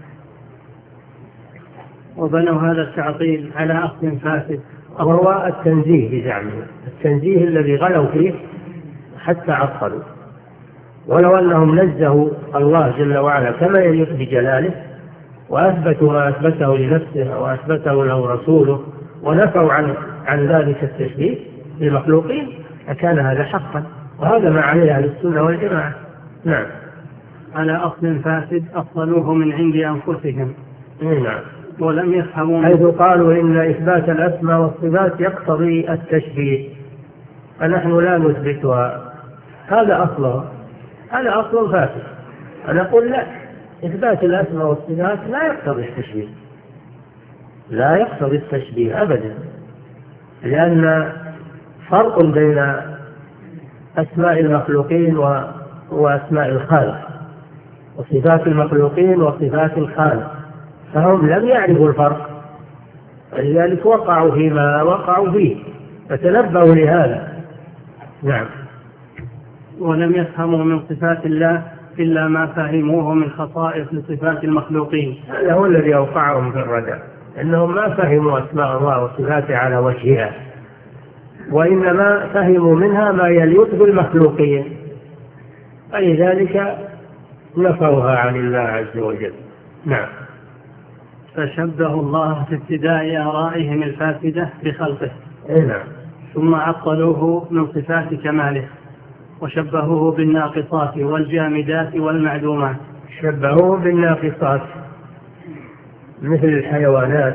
وبنوا هذا التعطيل على أصل فاسد، وهو التنزيه بزعمه، التنزيه الذي غلوا فيه حتى عطلوا. ولو أنهم نزهوا الله جل وعلا كما يليق بجلاله وأثبتوا ما أثبته لنفسه وأثبته له رسوله ونفوا عن ذلك التشبيه للمخلوقين لكان هذا حقا، وهذا ما عليه أهل السنة والجماعة. نعم. على أصل فاسد أصلوه من عند أنفسهم. نعم. ولم يفهموا حيث قالوا إن إثبات الأسماء والصفات يقتضي التشبيه فنحن لا نثبتها، هذا أصل فاسد. أنا أقول لا، إثبات الأسماء والصفات لا يقتضي التشبيه، لا يقتضي التشبيه أبدا، لأن فرق بين أسماء المخلوقين وأسماء الخالق، وصفات المخلوقين وصفات الخالق، فهم لم يعرفوا الفرق، ولذلك وقعوا فيما وقعوا فيه، فتنبهوا لهذا. نعم. ولم يفهموا من صفات الله إلا ما فهموه من خصائص لصفات المخلوقين. هذا هو الذي أوقعهم في الردى، أنهم ما فهموا أسماء الله وصفاته على وجهها، وإنما فهموا منها ما يليق بالمخلوقين، فلذلك نفوها عن الله عز وجل. نعم. فشبهوا الله في ابتداء آرائهم الفاسدة بخلقه. نعم. ثم عطلوه من صفات كماله، وشبهوه بالناقصات والجامدات والمعدومات. شبهوه بالناقصات مثل الحيوانات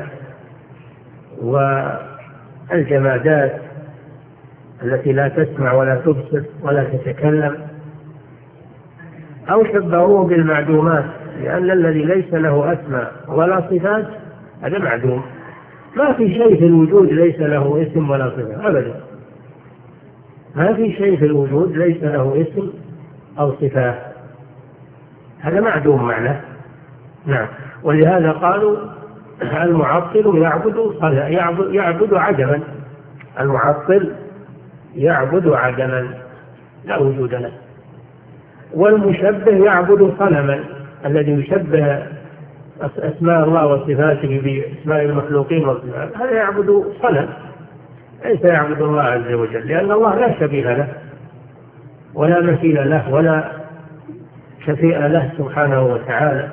والجمادات التي لا تسمع ولا تبصر ولا تتكلم، أو شبهوه بالمعدومات، لأن الذي ليس له أسماء ولا صفات هذا معدوم، ما في شيء في الوجود ليس له اسم ولا صفة أبدا، ما في شيء في الوجود ليس له اسم أو صفة، هذا معدوم معناه. نعم. ولهذا قالوا المعطل يعبد عدما، المعطل يعبد عدما لا وجود له، والمشبه يعبد صنما، الذي يشبه أسماء الله وصفاته بأسماء المخلوقين والصفات هذا يعبد صنم، ليس يعبد الله عز وجل، لأن الله لا شبيه له ولا مثيل له ولا شفيع له سبحانه وتعالى،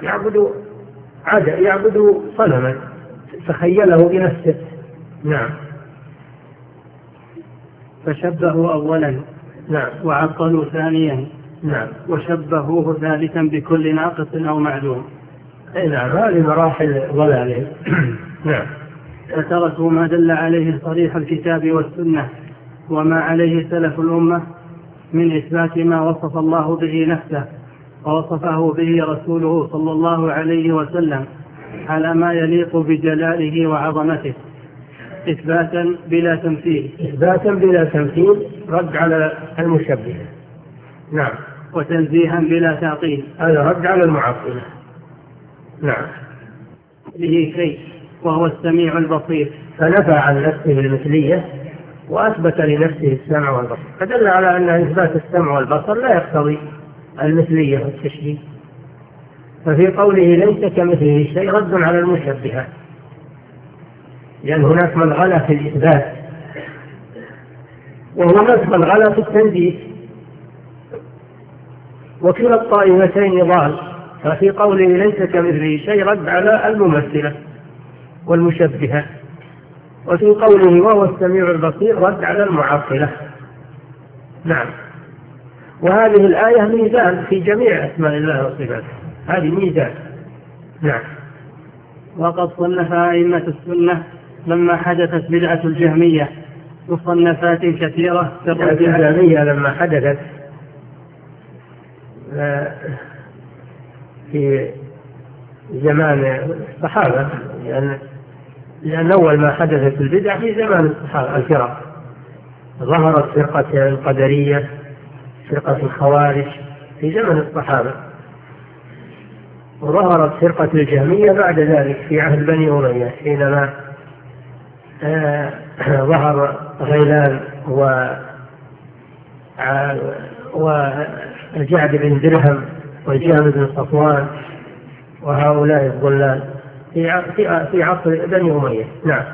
يعبد صنما تخيله بنفسه. نعم. فشبهوا أولا. نعم. وعطلوا ثانيا. نعم. وشبهوه ثالثا بكل ناقص أو معدوم. نعم. هذه مراحل ضلالهم. نعم. فتركوا ما دل عليه صريح الكتاب والسنة وما عليه سلف الأمة من إثبات ما وصف الله به نفسه ووصفه به رسوله صلى الله عليه وسلم على ما يليق بجلاله وعظمته، إثباتا بلا تمثيل. إثباتا بلا تمثيل رد على المشبه. نعم. وتنزيها بلا تعطيل، هذا رد على المعطلة. نعم. به شيء وهو السميع البصير، فنفى عن نفسه المثلية وأثبت لنفسه السمع والبصر، فدل على أن إثبات السمع والبصر لا يقتضي المثلية والتشبيه. ففي قوله ليس كمثله شيء رد على المشبهة، لأن هناك من غلا في الإثبات وهناك من غلا في التنزيه، وكلا الطائفتين ضال. ففي قوله ليس كمثله شيء رد على الممثلة والمشبهة، وفي قوله وهو السميع البصير رد على المعطلة. نعم. وهذه الآية ميزان في جميع أسماء الله وصفاته، هذه ميزان. نعم. وقد صنف أئمة السنة لما حدثت بدعة الجهمية مصنفات كثيرة. الجهمية لما حدثت في زمان الصحابة، لأن أول ما حدثت البدع في زمان الصحابة الفرق، ظهرت فرقة القدرية، فرقة الخوارج في زمن الصحابة، وظهرت فرقة الجهمية بعد ذلك في عهد بني أمية حينما ظهر غيلان والجعد بن درهم والجهم بن صفوان وهؤلاء الضلال في عصر بني أمية. نعم.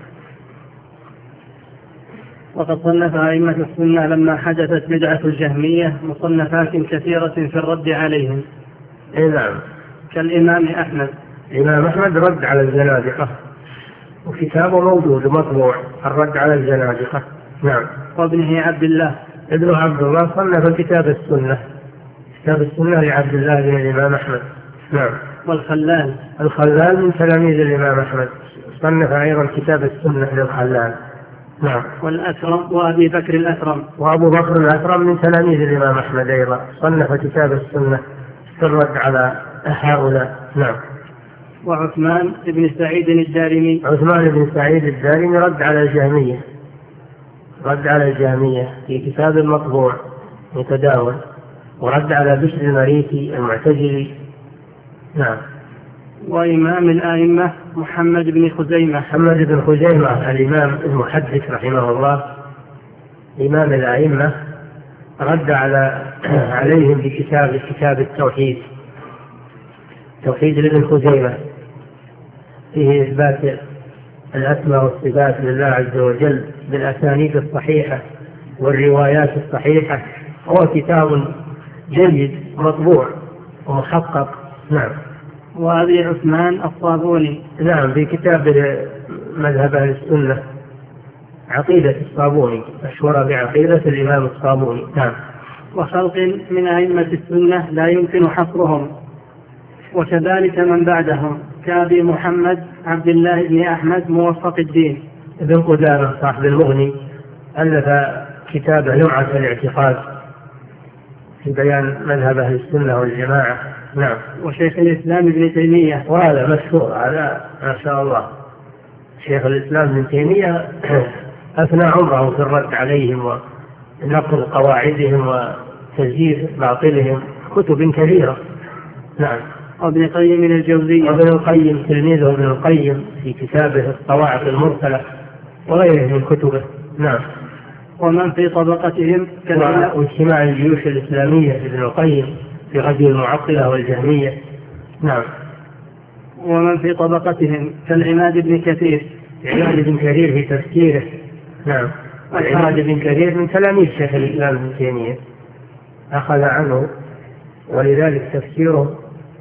وقد صنف أئمة السنة لما حدثت بدعة الجهمية مصنفات كثيرة في الرد عليهم. نعم. كالإمام أحمد. الإمام أحمد رد على الزنادقة، وكتابه موجود مطبوع، الرد على الزنادقة. نعم. وابنه عبد الله. ابن عبد الله صنف كتاب السنة، كتاب السنة لعبد الله بن الإمام أحمد. نعم. والخلال. الخلال من تلاميذ الإمام أحمد، صنف أيضا كتاب السنة للخلال. نعم. والأكرم وأبي بكر الأكرم. وأبو بكر الأكرم من تلاميذ الإمام أحمد أيضا، صنف كتاب السنة في الرد على هؤلاء. نعم. وعثمان بن سعيد الدارمي. عثمان بن سعيد الدارمي رد على الجهمية، رد على الجهمية في كتاب مطبوع متداول، ورد على بشر المريسي المعتزلي. نعم. وإمام الآئمة محمد بن خزيمة. محمد بن خزيمة الإمام المحدث رحمه الله، إمام الآئمة، رد عليهم بكتاب التوحيد، توحيد لابن خزيمة، فيه إثبات الأسماء والصفات لله عز وجل بالأسانيد الصحيحة والروايات الصحيحة. هو كتاب جيد مطبوع ومحقق. نعم. وأبي عثمان الصابوني. نعم، في كتاب مذهب أهل السنة عقيدة الصابوني، مشهورة بعقيدة الإمام الصابوني. نعم. وخلق من أئمة السنة لا يمكن حصرهم، وكذلك من بعدهم كأبي محمد عبد الله بن أحمد موفق الدين ابن قدامة صاحب المغني، ألف كتابه لمعة الاعتقاد في بيان مذهب أهل السنة والجماعة. نعم. وشيخ الإسلام ابن تيمية، وهذا مشهور على ما شاء الله، شيخ الإسلام ابن تيمية أثنى عمره في الرد عليهم ونقل قواعدهم وتزييف باطلهم، كتب كثيرة. نعم. وابن القيم الجوزية. وابن القيم تلميذه ابن القيم في كتابه الصواعق المرسلة وغيره من كتبه. نعم. ومن في طبقتهم واجتماع الجيوش الإسلامية ابن القيم في غزو المعطلة والجهمية. نعم. ومن في طبقتهم كالعماد بن كثير. عماد بن كثير في تفسيره. نعم. عماد بن كثير من تلاميذ شيخ الإسلام ابن تيمية، أخذ عنه، ولذلك تفسيره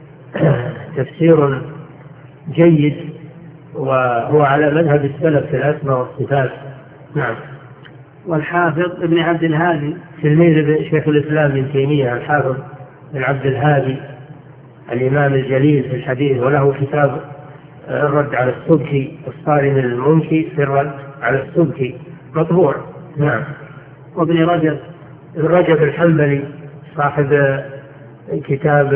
تفسير جيد، وهو على مذهب السلف في الأسماء والصفات. نعم. والحافظ ابن عبد الهادي تلميذ شيخ الإسلام ابن تيمية، الحافظ بن عبد الهادي الإمام الجليل في الحديث، وله كتاب الرد على السبكي، الصارم المنكي في الرد على السبكي، مطبوع. نعم. وابن رجب، ابن رجب الحنبلي صاحب كتاب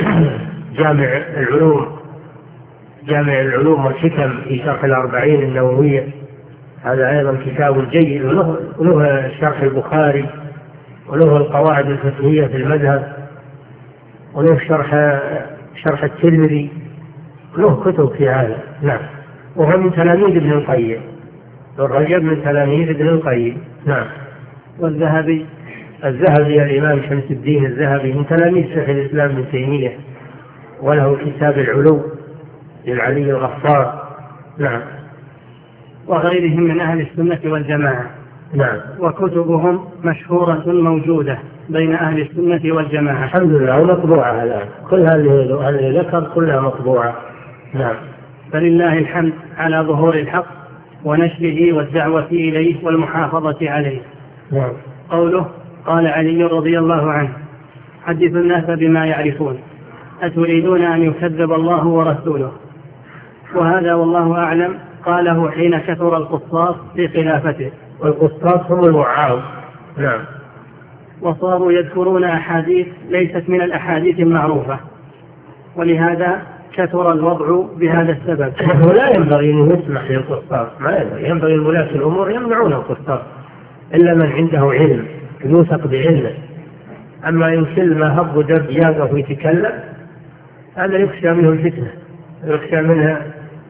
جامع العلوم والحكم في شرح الأربعين النووية، هذا أيضا كتاب جيد، وله شرح البخاري، وله القواعد الفقهية في المذهب، وله شرح الترمذي، له كتب في هذا. نعم. وهو من تلاميذ ابن القيم، الرجب من تلاميذ ابن القيم. نعم. والذهبي الإمام شمس الدين الذهبي من تلاميذ شيخ الإسلام ابن تيمية، وله كتاب العلو للعلي الغفار. نعم. وغيرهم من أهل السنة والجماعة. نعم. وكتبهم مشهورة موجودة بين أهل السنة والجماعة. الحمد لله، ومطبوعة الآن، كل هذه ذكر كلها مطبوعة. نعم. فلله الحمد على ظهور الحق ونشره والدعوة إليه والمحافظة عليه. نعم. قوله قال علي رضي الله عنه: حدث الناس بما يعرفون، أتريدون أن يكذب الله ورسوله؟ وهذا والله أعلم قاله حين كثر القصاص في خلافته. والقصاص هم الوعاظ. نعم. وصاروا يذكرون أحاديث ليست من الأحاديث المعروفة، ولهذا كثر الوضع بهذا السبب. لا ينبغي أن يسمح للقسطاس، ما ينبغي ولاة الأمور يمنعون القسطاس إلا من عنده علم يوثق بعلمه. أما إن كل ما هب ودب يقف ويتكلم هذا يخشى منه الفتنة، يخشى منها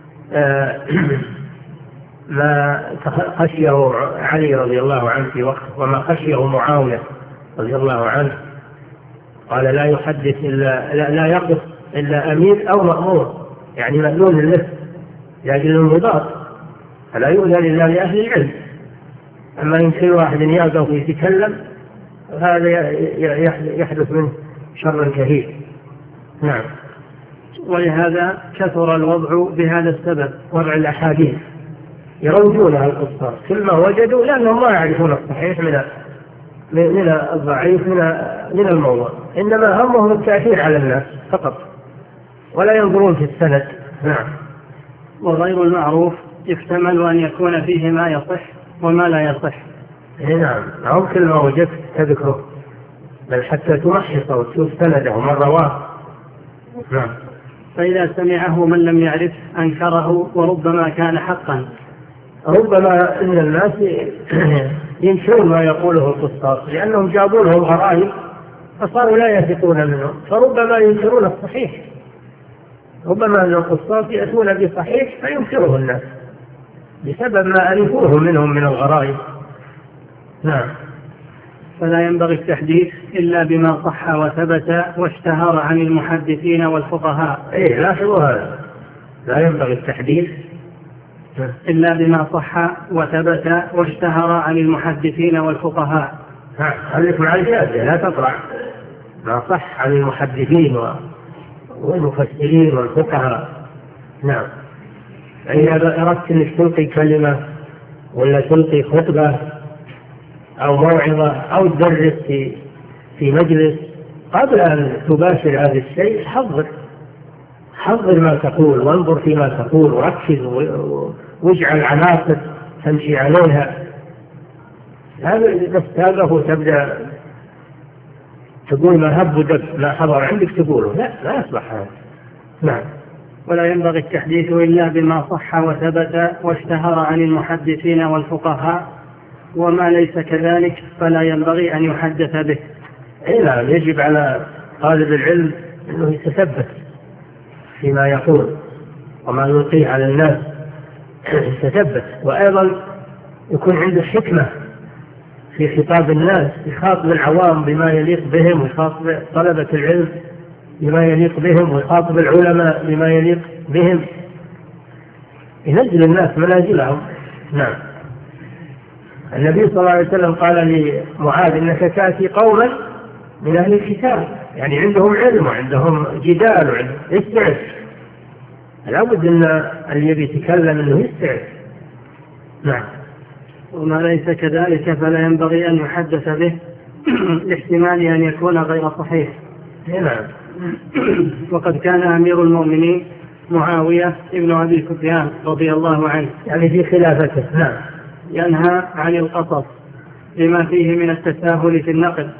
ما خشيه علي رضي الله عنه في وقت، وما خشيه معاوية رضي الله عنه، قال لا يحدث لا يقف إلا أمير أو مأمور، يعني مأذون له لأجل المضاد، فلا يؤذن إلا لأهل العلم. أما إن كل واحد يقف ويتكلم هذا يحدث منه شر كثير. نعم. ولهذا كثر الوضع بهذا السبب، وضع الأحاديث يروجونها القسطاس كل ما وجدوا، لأنهم ما يعرفون الصحيح من الضعيف من الموضوع، إنما همهم التأثير على الناس فقط ولا ينظرون في السند. نعم. وغير المعروف يحتمل أن يكون فيه ما يصح وما لا يصح. نعم، هم كل ما وجدت تذكره، بل حتى تمحصه وتشوف سنده ومن رواه. نعم. فإذا سمعه من لم يعرف أنكره، وربما كان حقا. ربما إن الناس ينشرون ما يقوله القسطاس لأنهم جابوا لهم غرائب فصاروا لا يثقون منهم، فربما ينكرون الصحيح، ربما أن القسطاس يأتون بصحيح فينكره الناس بسبب ما ألفوه منهم من الغرائب. نعم. فلا ينبغي التحديث إلا بما صح وثبت واشتهر عن المحدثين والفقهاء. لاحظوا هذا، لا ينبغي التحديث إلا بما صح وثبت واشتهر عن المحدثين والفقهاء. خليك مع الجادة، لا تطلع ما صح عن المحدثين والمفسرين والفقهاء. نعم. إذا أردت أنك تلقي كلمة ولا تلقي خطبة أو موعظة أو تدرس في مجلس، قبل أن تباشر هذا الشيء حضر ما تقول وانظر فيما تقول وركز واجعل عناصر تمشي عليها. هذا بس تابه وتبدأ تقول ما هب ودب لا حضر عندك تقوله، لا يصلح هذا. نعم. ولا ينبغي التحديث إلا بما صح وثبت واشتهر عن المحدثين والفقهاء، وما ليس كذلك فلا ينبغي أن يحدث به. لا، يجب على طالب العلم أنه يتثبت فيما يقول وما يلقيه على الناس، يتثبت، وأيضا يكون عنده حكمة في خطاب الناس، يخاطب العوام بما يليق بهم، ويخاطب طلبة العلم بما يليق بهم، ويخاطب العلماء بما يليق بهم، ينزل الناس منازلهم. نعم. النبي صلى الله عليه وسلم قال لمعاذ إنك تأتي قوما من أهل الكتاب، يعني عندهم علم وعندهم جدال وعندهم يستعد، لابد أن الذي يتكلم أنه يستعد. نعم. وما ليس كذلك فلا ينبغي أن يحدث به لاحتمال أن يكون غير صحيح. نعم. وقد كان أمير المؤمنين معاوية ابن أبي سفيان رضي الله عنه، يعني في خلافته، نعم، ينهى عن القصص لما فيه من التساهل في النقل،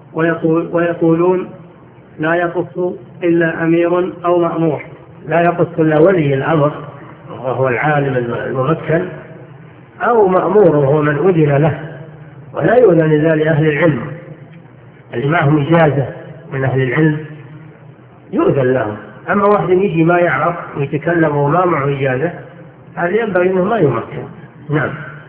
ويقولون لا يقص إلا أمير أو مأمور. لا يقص إلا ولي الأمر وهو العالم الممكن، أو مأمور وهو من أذن له، ولا يؤذن إلا لأهل العلم اللي معهم إجازة من أهل العلم يؤذن لهم. أما واحد يجي ما يعرف ويتكلم وما معه إجازة هذا ينبغي أنه ما يمكن. نعم.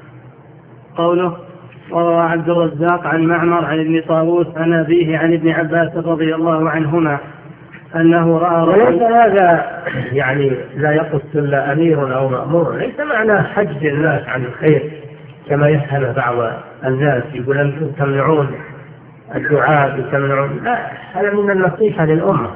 قوله وروى عبد الرزاق عن معمر عن ابن طاووس عن أبيه عن ابن عباس رضي الله عنهما أنه رأى وليس هذا يعني لا يقص إلا أمير أو مأمور، ليس معنى حجز الناس عن الخير كما يفهم بعض الناس، يقول أنتم تمنعون الدعاء تمنعون. لا، هذا من النصيحة للأمة،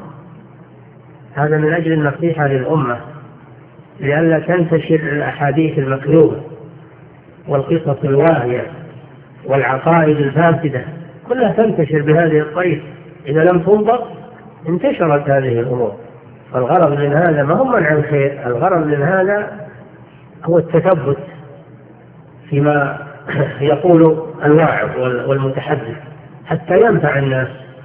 هذا من أجل النصيحة للأمة لئلا تنتشر الأحاديث المكذوبة والقصص الواهية والعقائد الفاسدة كلها تنتشر بهذه الطريقة. إذا لم تنضبط انتشرت هذه الأمور. الغرض من هذا ما هو منع الخير، الغرض من هذا هو التثبت فيما يقول الواعظ والمتحدث، حتى ينفع الناس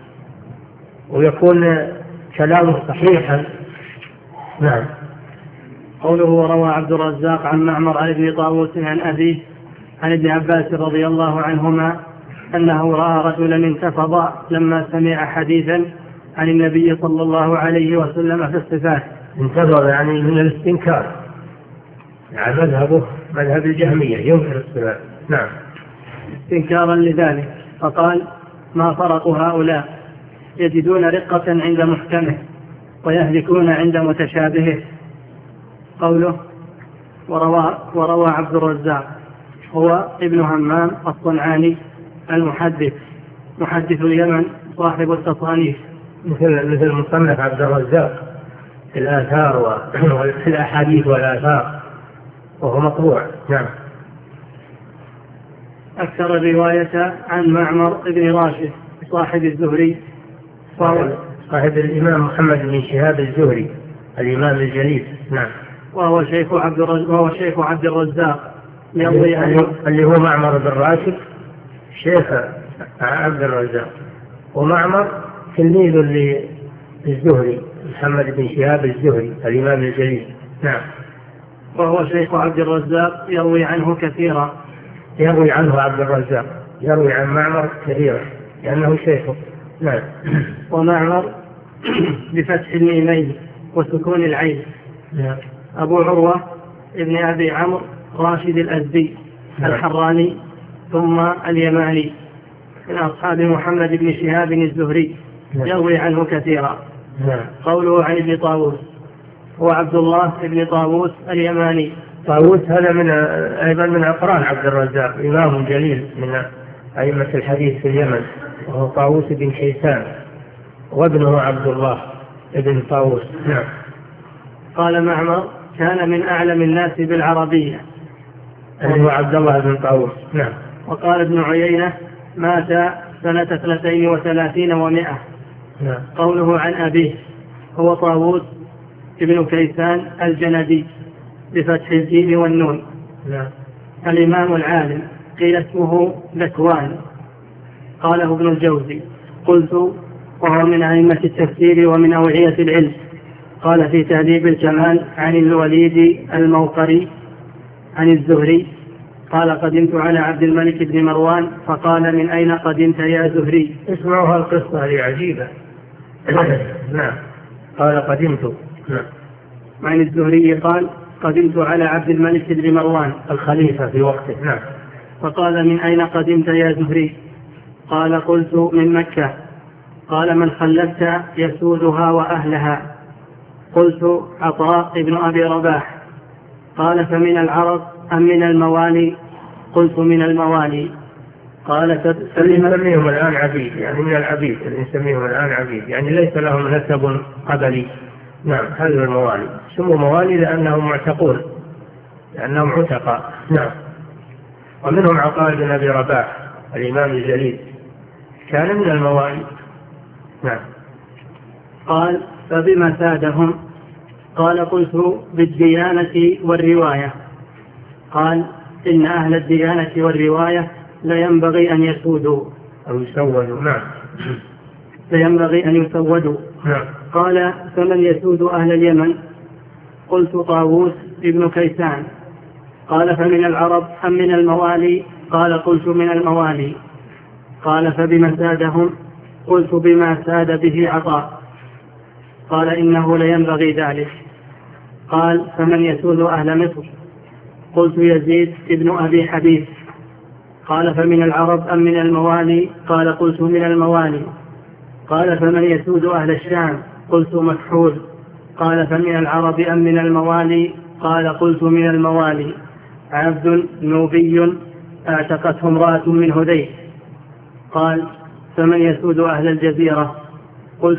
ويكون كلامه صحيحا. نعم. قوله وروى عبد الرزاق عن معمر عن ابن طاووس عن أبيه عن ابن عباس رضي الله عنهما أنه رأى رجلا انتفض لما سمع حديثا عن النبي صلى الله عليه وسلم في الصفات. انتفض يعني من الاستنكار، يعني مذهبه مذهب الجهمية ينكر الصفات. نعم. استنكارا لذلك فقال ما فرق هؤلاء يجدون رقة عند محكمه ويهلكون عند متشابهه. قوله وروى عبد الرزاق هو ابن همام الصنعاني المحدث محدث اليمن صاحب التصانيف مثل مصنف عبد الرزاق في الآثار وفي الأحاديث والآثار، وهو مطبوع. نعم. أكثر الرواية عن معمر بن راشد صاحب الزهري صاحب الإمام محمد بن شهاب الزهري الإمام الجليل. نعم. وهو شيخ عبد الرزاق يروي اللي هو معمر بن راشد شيخ عبد الرزاق، ومعمر تلميذ للزهري محمد بن شهاب الزهري الإمام الجليل. نعم. وهو شيخ عبد الرزاق يروي عنه كثيرا. يروي عنه عبد الرزاق يروي عن معمر كثيرا لأنه شيخه. نعم. ومعمر بفتح الميمين وسكون العين. نعم. أبو عروة ابن أبي عمرو راشد الأزدي الحراني ثم اليماني من أصحاب محمد بن شهاب الزهري يروي عنه كثيرا. قوله عن ابن طاووس هو عبد الله ابن طاووس اليماني. طاووس هذا أيضا من أقران عبد الرزاق، إمام جليل من أئمة الحديث في اليمن، وهو طاووس بن كيسان وابنه عبد الله ابن طاووس. نعم. قال معمر كان من أعلم الناس بالعربية هو عبد الله بن طاووس. نعم. وقال ابن عيينة مات سنة 32 و100. نعم. قوله عن أبيه هو طاووس ابن كيسان الجندي بفتح الجيم والنون. نعم. الإمام العالم قيل اسمه ذكوان قاله ابن الجوزي. قلت وهو من أئمة التفسير ومن أوعية العلم. قال في تهذيب الكمال عن الوليد الموقري عن الزهري قال قدمت على عبد الملك بن مروان فقال من أين قدمت يا زهري. اسمعوا القصة هذه عجيبة. نعم. قال قدمت. نعم. عن الزهري قال قدمت على عبد الملك بن مروان الخليفة في وقته. نعم. فقال من أين قدمت يا زهري. قال قلت من مكة. قال من خلفت يسودها وأهلها. قلت عطاء ابن أبي رباح. قال فمن العرب أم من الموالي. قلت من الموالي. قال نسميهم الآن عبيد، يعني من العبيد اللي نسميهم الآن عبيد، يعني ليس لهم نسب قبلي. نعم. هذا الموالي سموا موالي لأنهم معتقون، لأنهم عتقاء. نعم. ومنهم عطاء بن أبي رباح الإمام الجليل كان من الموالي. نعم. قال فبما سادهم. قال قلت بالديانة والرواية. قال إن أهل الديانة والرواية لا ينبغي أن يسودوا أو يسودوا. نعم. لا ينبغي أن يسودوا. نعم. قال فمن يسود أهل اليمن. قلت طاووس ابن كيسان. قال فمن العرب أم من الموالي. قال قلت من الموالي. قال فبما سادهم. قلت بما ساد به عطاء. قال إنه لا ينبغي ذلك. قال فمن يسود أهل مصر. قلت يزيد ابن أبي حبيب. قال فمن العرب أم من الموالي. قال قلت من الموالي. قال فمن يسود أهل الشام. قلت مكحول. قال فمن العرب أم من الموالي. قال قلت من الموالي. عبد نوبي اعتقته امرأة من هذيل. قال فمن يسود أهل الجزيرة. قلت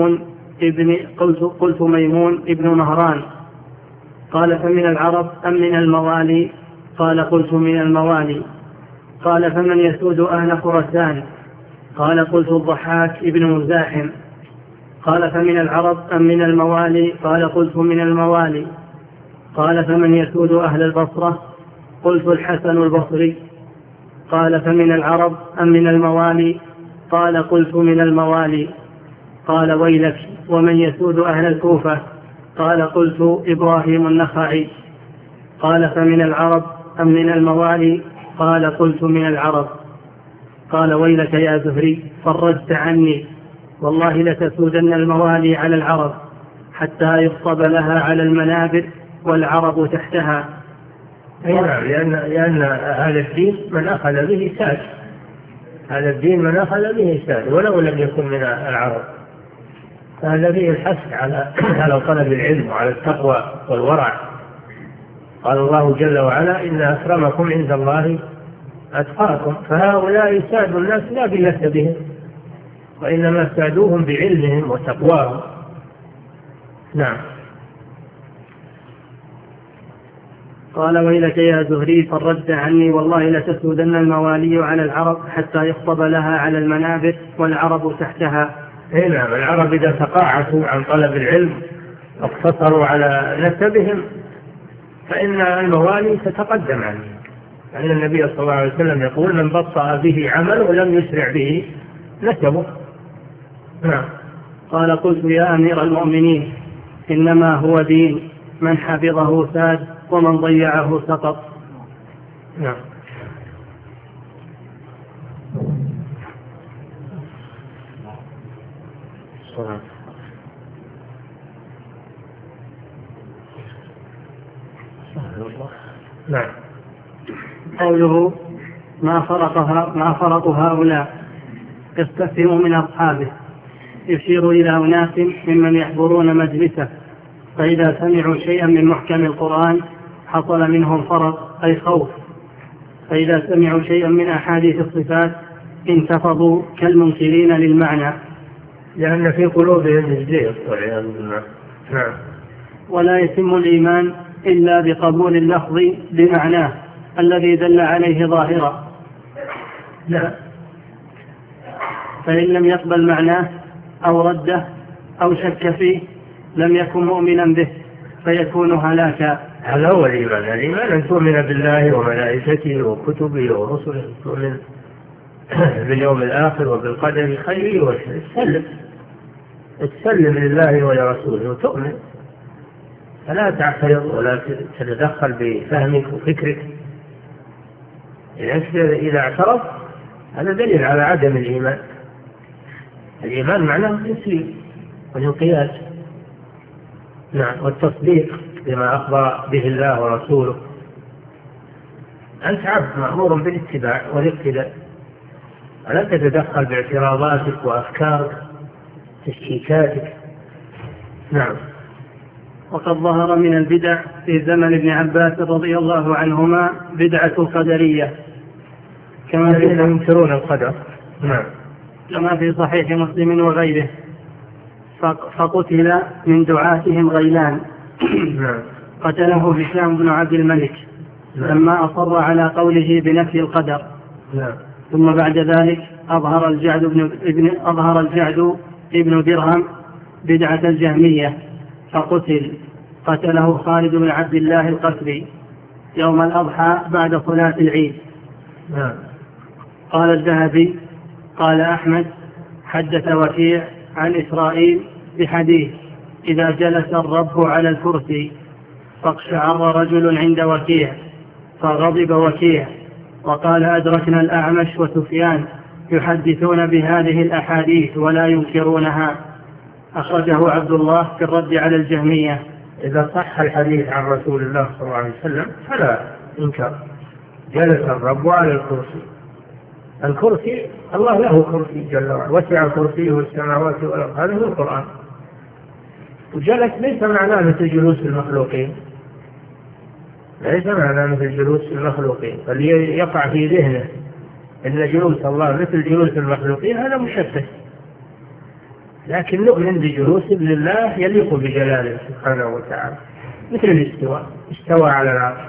ميمون ابن مهران. قال فمن العرب أم من الموالي. قال قلت من الموالي. قال فمن يسود أهل خراسان. قال قلت الضحاك ابن مزاحم. قال فمن العرب أم من الموالي. قال قلت من الموالي. قال فمن يسود أهل البصرة. قلت الحسن البصري. قال فمن العرب أم من الموالي. قال قلت من الموالي. قال ويلك ومن يسود أهل الكوفة؟ قال قلت إبراهيم النخعي. قال فمن العرب أم من الموالي؟ قال قلت من العرب. قال ويلك يا زهري فرجت عني، والله لتسودن الموالي على العرب حتى يخطب لها على المنابر والعرب تحتها. نعم، لأن هذا الدين من أخذ به ساد، هذا الدين من أخذ به ساد ولو لم يكن من العرب. فهذا فيه الحث على طلب العلم وعلى التقوى والورع. قال الله جل وعلا إن أكرمكم عند الله أتقاكم. فهؤلاء سادوا الناس لا بنسبهم، وإنما سادوهم بعلمهم وتقواهم. نعم. قال ويلك يا زهري فرجت عني، والله لتسودن الموالي على العرب حتى يخطب لها على المنابر والعرب تحتها. نعم، العرب إذا تقاعسوا عن طلب العلم واقتصروا على نسبهم فإن الموالي تتقدم عنه. يعني النبي صلى الله عليه وسلم يقول من بطأ به عمله لم يسرع به نسبه. نعم. قال قلت يا أمير المؤمنين إنما هو دين، من حفظه ساد ومن ضيعه سقط. نعم. نعم. قوله ما فرق هؤلاء يستفهم من أصحابه، يشير إلى أناس ممن يحضرون مجلسه فإذا سمعوا شيئا من محكم القرآن حصل منهم فرق أي خوف، فإذا سمعوا شيئا من أحاديث الصفات انتفضوا كالمنكرين للمعنى، لأن في قلوبهم الزيغ والعياذ بالله. نعم. ولا يتم الإيمان إلا بقبول اللفظ بمعناه الذي دل عليه ظاهرا. لا، فإن لم يقبل معناه أو رده أو شك فيه لم يكن مؤمنا به فيكون هلاكا. هذا هو الإيمان. الإيمان أن تؤمن بالله وملائكته وكتبه ورسله، تؤمن باليوم الآخر وبالقدر خيره وشره، تسلم لله ولرسوله وتؤمن، فلا تعترض ولا تتدخل بفهمك وفكرك. إذا اعترض هذا دليل على عدم الإيمان. الإيمان معناه التسليم والانقياد. نعم، والتصديق بما أخبر به الله ورسوله. أنت عبد مأمور بالاتباع والاقتداء، ولا تتدخل باعتراضاتك وأفكارك تشكيكاتك. نعم. وقد ظهر من البدع في زمن ابن عباس رضي الله عنهما بدعة القدرية كما ينكرون القدر. نعم. كما في صحيح مسلم وغيره. فقتل من دعاتهم غيلان قتله هشام بن عبد الملك لما أصر على قوله بنفي القدر. ثم بعد ذلك أظهر الجعد ابن درهم بدعة الجهمية قتله خالد بن عبد الله القسري يوم الأضحى بعد صلاة العيد. قال الذهبي قال أحمد حدث وكيع عن إسرائيل بحديث إذا جلس الرب على الكرسي فاقشعر رجل عند وكيع فغضب وكيع وقال أدركنا الأعمش وسفيان يحدثون بهذه الأحاديث ولا ينكرونها. أخرجه عبد الله في الرد على الجهمية. إذا صح الحديث عن رسول الله صلى الله عليه وسلم فلا إنكار. جلس الرب على الكرسي الله له كرسي جل وعلا وسع كرسيه السماوات والأرض، هذا هو القرآن. وجلس ليس معناه مثل جلوس المخلوقين، ليس معناه مثل جلوس المخلوقين، بل يقع في ذهنه أن جلوس الله مثل جلوس المخلوقين هذا مشبه، لكن نؤمن بجلوس لله يليق بجلاله سبحانه وتعالى، مثل الاستواء، استوى على العرش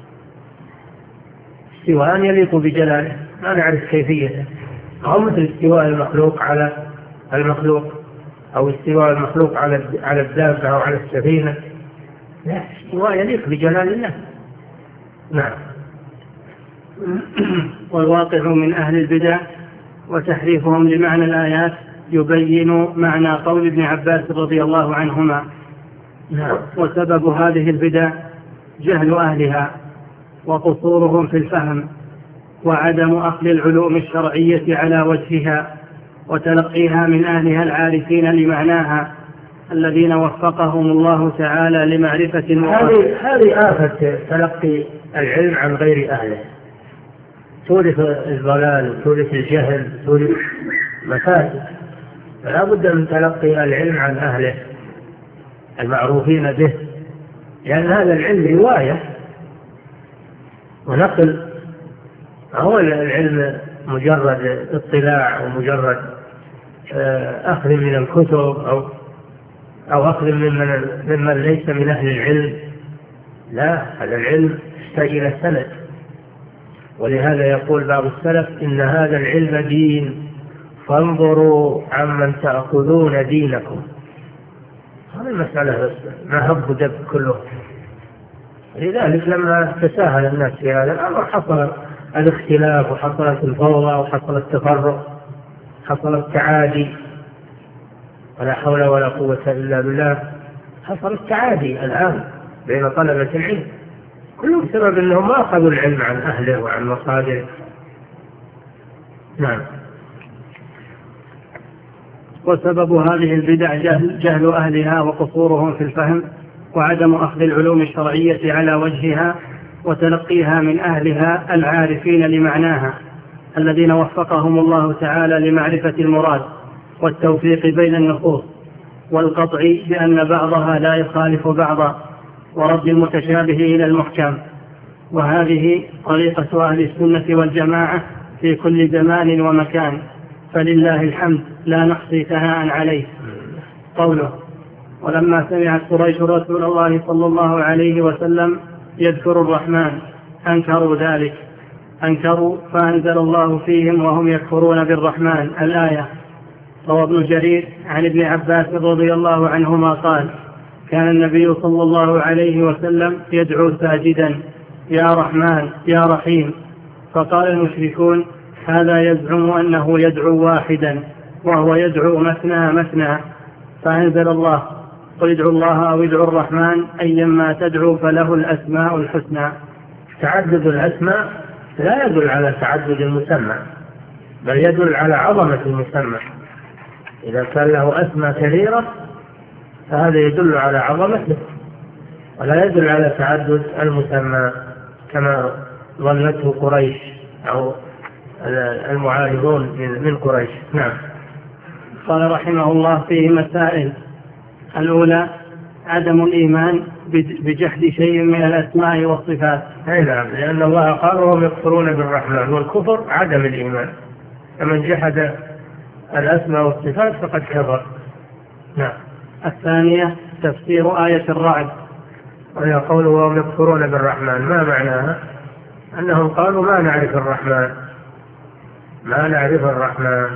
استواء يليق بجلاله ما نعرف كيفيته، أو مثل استواء المخلوق على المخلوق، أو استواء المخلوق على الدابة أو على السفينة، لا، استواء يليق بجلال الله. نعم. والواقع من أهل البدع وتحريفهم لمعنى الآيات يبين معنى قول ابن عباس رضي الله عنهما. وسبب هذه البدع جهل أهلها وقصورهم في الفهم وعدم أخذ العلوم الشرعية على وجهها وتلقيها من أهلها العارفين لمعناها الذين وفقهم الله تعالى لمعرفة المراد. هذه آفة تلقي العلم عن غير أهله، تورث الضلال، تورث الجهل، تورث مفاسد. فلا بد من تلقي العلم عن أهله المعروفين به، لأن هذا العلم رواية ونقل، هو العلم مجرد اطلاع ومجرد أخذ من الكتب أو أخذ ممن ليس من أهل العلم. لا، هذا العلم يحتاج إلى سند، ولهذا يقول بعض السلف إن هذا العلم دين فانظروا عمن تأخذون دينكم. هذه المسألة ما هب ودب كله. لذلك لما تساهل الناس في هذا الأمر حصل الاختلاف وحصلت الفوضى وحصل التفرق، حصل التعادي، ولا حول ولا قوة إلا بالله. حصل التعادي الآن بين طلبة العلم، كله بسبب أنهم ما أخذوا العلم عن أهله وعن مصادره. نعم. وسبب هذه البدع جهل أهلها وقصورهم في الفهم وعدم أخذ العلوم الشرعية على وجهها وتلقيها من أهلها العارفين لمعناها الذين وفقهم الله تعالى لمعرفة المراد والتوفيق بين النصوص والقطع بأن بعضها لا يخالف بعضا ورد المتشابه إلى المحكم. وهذه طريقة أهل السنة والجماعة في كل زمان ومكان، فلله الحمد لا نحصي ثناء عليه. قوله: ولما سمعت قريش رسول الله صلى الله عليه وسلم يذكر الرحمن أنكروا ذلك، أنكروا فأنزل الله فيهم وهم يكفرون بالرحمن الآية. روى ابن جرير عن ابن عباس رضي الله عنهما قال: كان النبي صلى الله عليه وسلم يدعو ساجدا: يا رحمن يا رحيم. فقال المشركون: هذا يزعم أنه يدعو واحدا وهو يدعو مثنى مثنى. فأنزل الله: قل ادعوا الله أو ادعوا الرحمن أيما تدعو فله الأسماء الحسنى. تعدد الأسماء لا يدل على تعدد المسمى، بل يدل على عظمة المسمى. إذا كان له أسماء كثيرة فهذا يدل على عظمته، ولا يدل على تعدد المسمى كما ظنته قريش أو المعارضون من قريش. نعم. قال رحمه الله: فيه مسائل. الأولى: عدم الإيمان بجحد شيء من الأسماء والصفات. نعم، لأن الله قال: وهم يكفرون بالرحمن، والكفر عدم الإيمان، فمن جحد الأسماء والصفات فقد كفر. نعم. الثانية: تفسير آية الرعد. وهي قوله: وهم يكفرون بالرحمن، ما معناها؟ أنهم قالوا: ما نعرف الرحمن، ما نعرف الرحمن.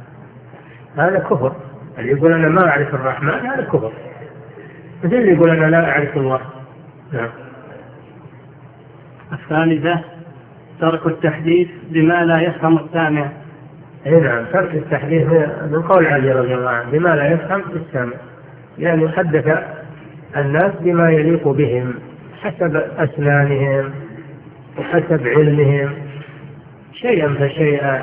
هذا كفر. اللي يقول أنا ما أعرف الرحمن هذا كفر، مثل اللي يقول أنا لا أعرف الله. نعم. الثالثة: ترك التحديث بما لا يفهم السامع. نعم، ترك التحديث من قول علي رضي الله عنه: بما لا يفهم السامع، يعني يحدث الناس بما يليق بهم حسب أسنانهم وحسب علمهم، شيئا فشيئا،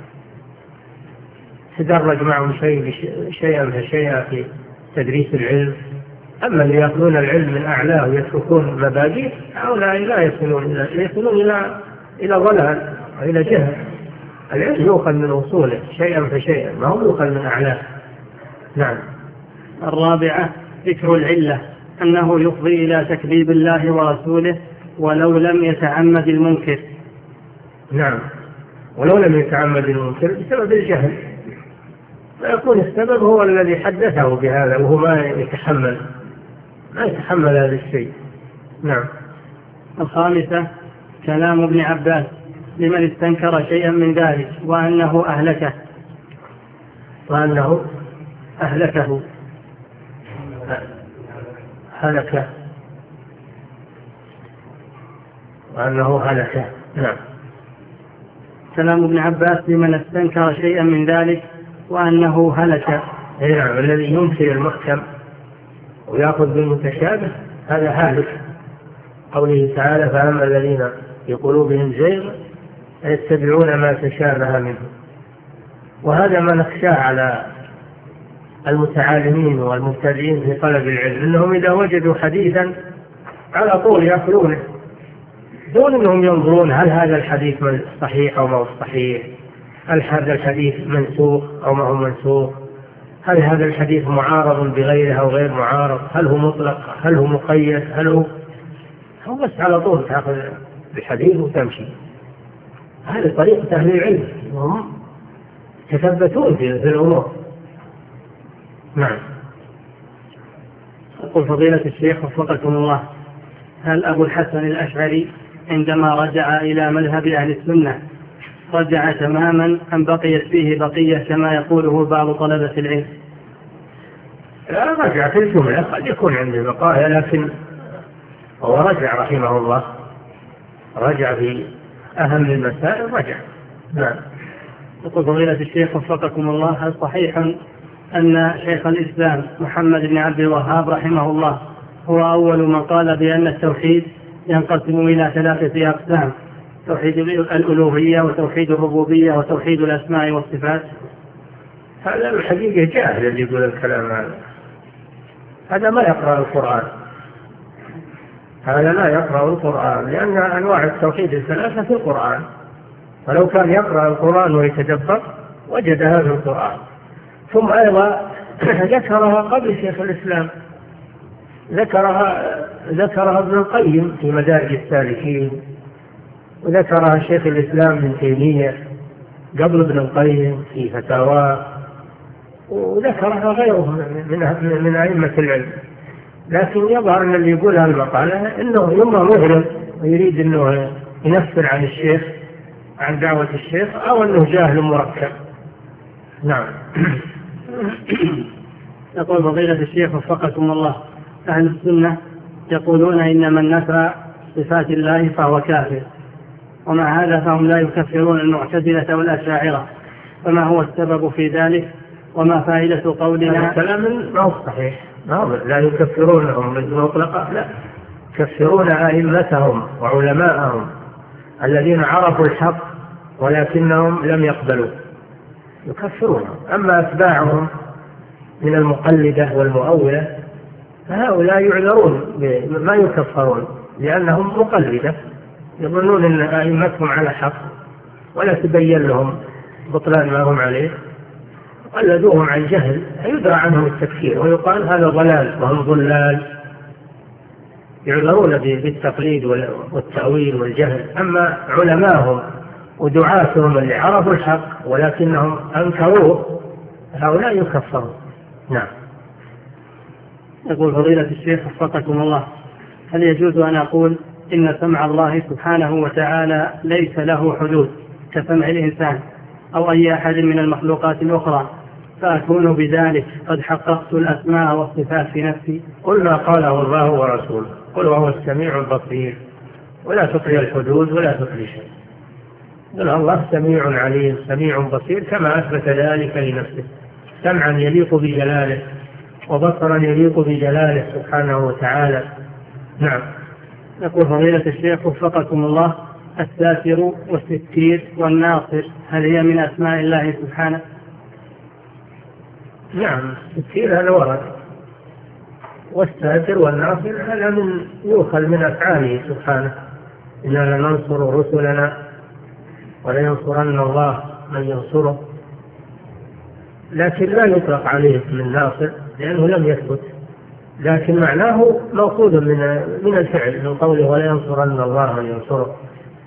تدرج معهم شيئا فشيئا في تدريس العلم. أما اللي يأخذون العلم من أعلاه ويتركون مبادئ، هؤلاء لا يصلون إلى ضلال وإلى جهل. العلم يؤخذ من أصوله شيئا فشيئا، ما هو يؤخذ من أعلاه. نعم. الرابعة: ذكر العلة، أنه يفضي إلى تكذيب الله ورسوله ولو لم يتعمد المنكر. نعم، ولو لم يتعمد المنكر بسبب الجهل، فيكون السبب هو الذي حدثه بهذا وهو ما يتحمل هذا الشيء. نعم. الخامسة: كلام ابن عباس لمن استنكر شيئا من ذلك وأنه أهلكه وأنه هلكه. نعم. كلام ابن عباس لمن استنكر شيئا من ذلك وأنه هلك. نعم، الذي ينكر المحكم ويأخذ بالمتشابه هذا هالك. قوله تعالى: فأما الذين في قلوبهم زيغ يتبعون ما تشابه منه. وهذا ما نخشاه على المتعالمين والمبتدئين في طلب العلم، أنهم إذا وجدوا حديثا على طول يأخذونه دون أنهم ينظرون هل هذا الحديث صحيح أو ما هو صحيح، هل هذا الحديث منسوخ أو ما هو منسوخ، هل هذا الحديث معارض بغيره أو غير معارض، هل هو مطلق، هل هو مقيد، هل هو بس على طول تأخذ الحديث وتمشي. هذه طريقة أهل العلم، وهم يتثبتون في الأمور. نعم. يقول فضيلة الشيخ وفقكم الله: هل أبو الحسن الأشعري عندما رجع إلى مذهب أهل السنة رجع تماما أم بقيت فيه بقية كما يقوله بعض طلبة العلم؟ لا، رجع في الجملة، قد يكون عنده بقايا، لكن هو رجع رحمه الله، رجع في أهم المسائل رجع. نعم. يقول فضيلة الشيخ وفقكم الله: هل صحيح أن شيخ الإسلام محمد بن عبد الوهاب رحمه الله هو أول من قال بأن التوحيد ينقسم إلى 3 أقسام: توحيد الألوهية وتوحيد الربوبية وتوحيد الأسماء والصفات؟ هذا الحقيقة جاهل اللي يقول الكلام هذا ما يقرأ القرآن، هذا لا يقرأ القرآن، لأن أنواع التوحيد 3 في القرآن، ولو كان يقرأ القرآن ويتدبر وجد هذا القرآن. ثم أيضا ذكرها قبل شيخ الإسلام، ذكرها ابن القيم في مدارج السالكين، وذكرها شيخ الإسلام ابن تيمية قبل ابن القيم في فتاواه، وذكرها غيره من أئمة العلم. لكن يظهر أن اللي يقول هالمقالة إنه يما مغرب ويريد أنه ينفر عن الشيخ، عن دعوة الشيخ، أو أنه جاهل مركب. نعم. يقول فضيلة الشيخ وفقكم الله: أهل السنة يقولون إن من نفى صفات الله فهو كافر، ومع هذا فهم لا يكفرون المعتزلة والأشاعرة، فما هو السبب في ذلك؟ وما فائدة قولنا؟ كلام ما هو صحيح، لا يكفرونهم بالمطلقة، لا، يكفرون أئمتهم وعلماءهم الذين عرفوا الحق ولكنهم لم يقبلوا، يكفرونهم. أما أتباعهم من المقلدة والمؤولة فهؤلاء يعذرون، ما يكفرون، لأنهم مقلدة يظنون أن أئمتهم على حق ولا تبين لهم بطلان ما هم عليه، قلدوهم عن جهل، يدرى عنهم التكفير ويقال هذا ضلال وهم ضلال، يعذرون بالتقليد والتأويل والجهل. أما علماءهم ودعاتهم اللي عرفوا الحق ولكنهم أنكروه هؤلاء يكفرون. نعم. يقول فضيلة الشيخ وفقكم الله: هل يجوز أن أقول إن سمع الله سبحانه وتعالى ليس له حدود كسمع الإنسان أو أي أحد من المخلوقات الأخرى، فأكون بذلك قد حققت الأسماء والصفات في نفسي؟ قل ما قاله الله ورسوله، قل وهو السميع البصير، ولا تطلي الحدود ولا تطلي شيء. قل الله سميع عليم سميع بصير، كما أثبت ذلك لنفسه، سمعا يليق بجلاله وبصرا يليق بجلاله سبحانه وتعالى. نعم. يقول فضيلة الشيخ وفقكم الله: الساتر والستير والناصر هل هي من أسماء الله سبحانه؟ نعم، الستير هذا ورد، والساتر والناصر هذا يؤخذ من أفعاله سبحانه، إنا لننصر رسلنا ولينصرن الله من ينصره، لكن لا يطلق عليه اسم الناصر لأنه لم يثبت، لكن معناه موصول من الفعل، من قوله ولينصرن الله من ينصره.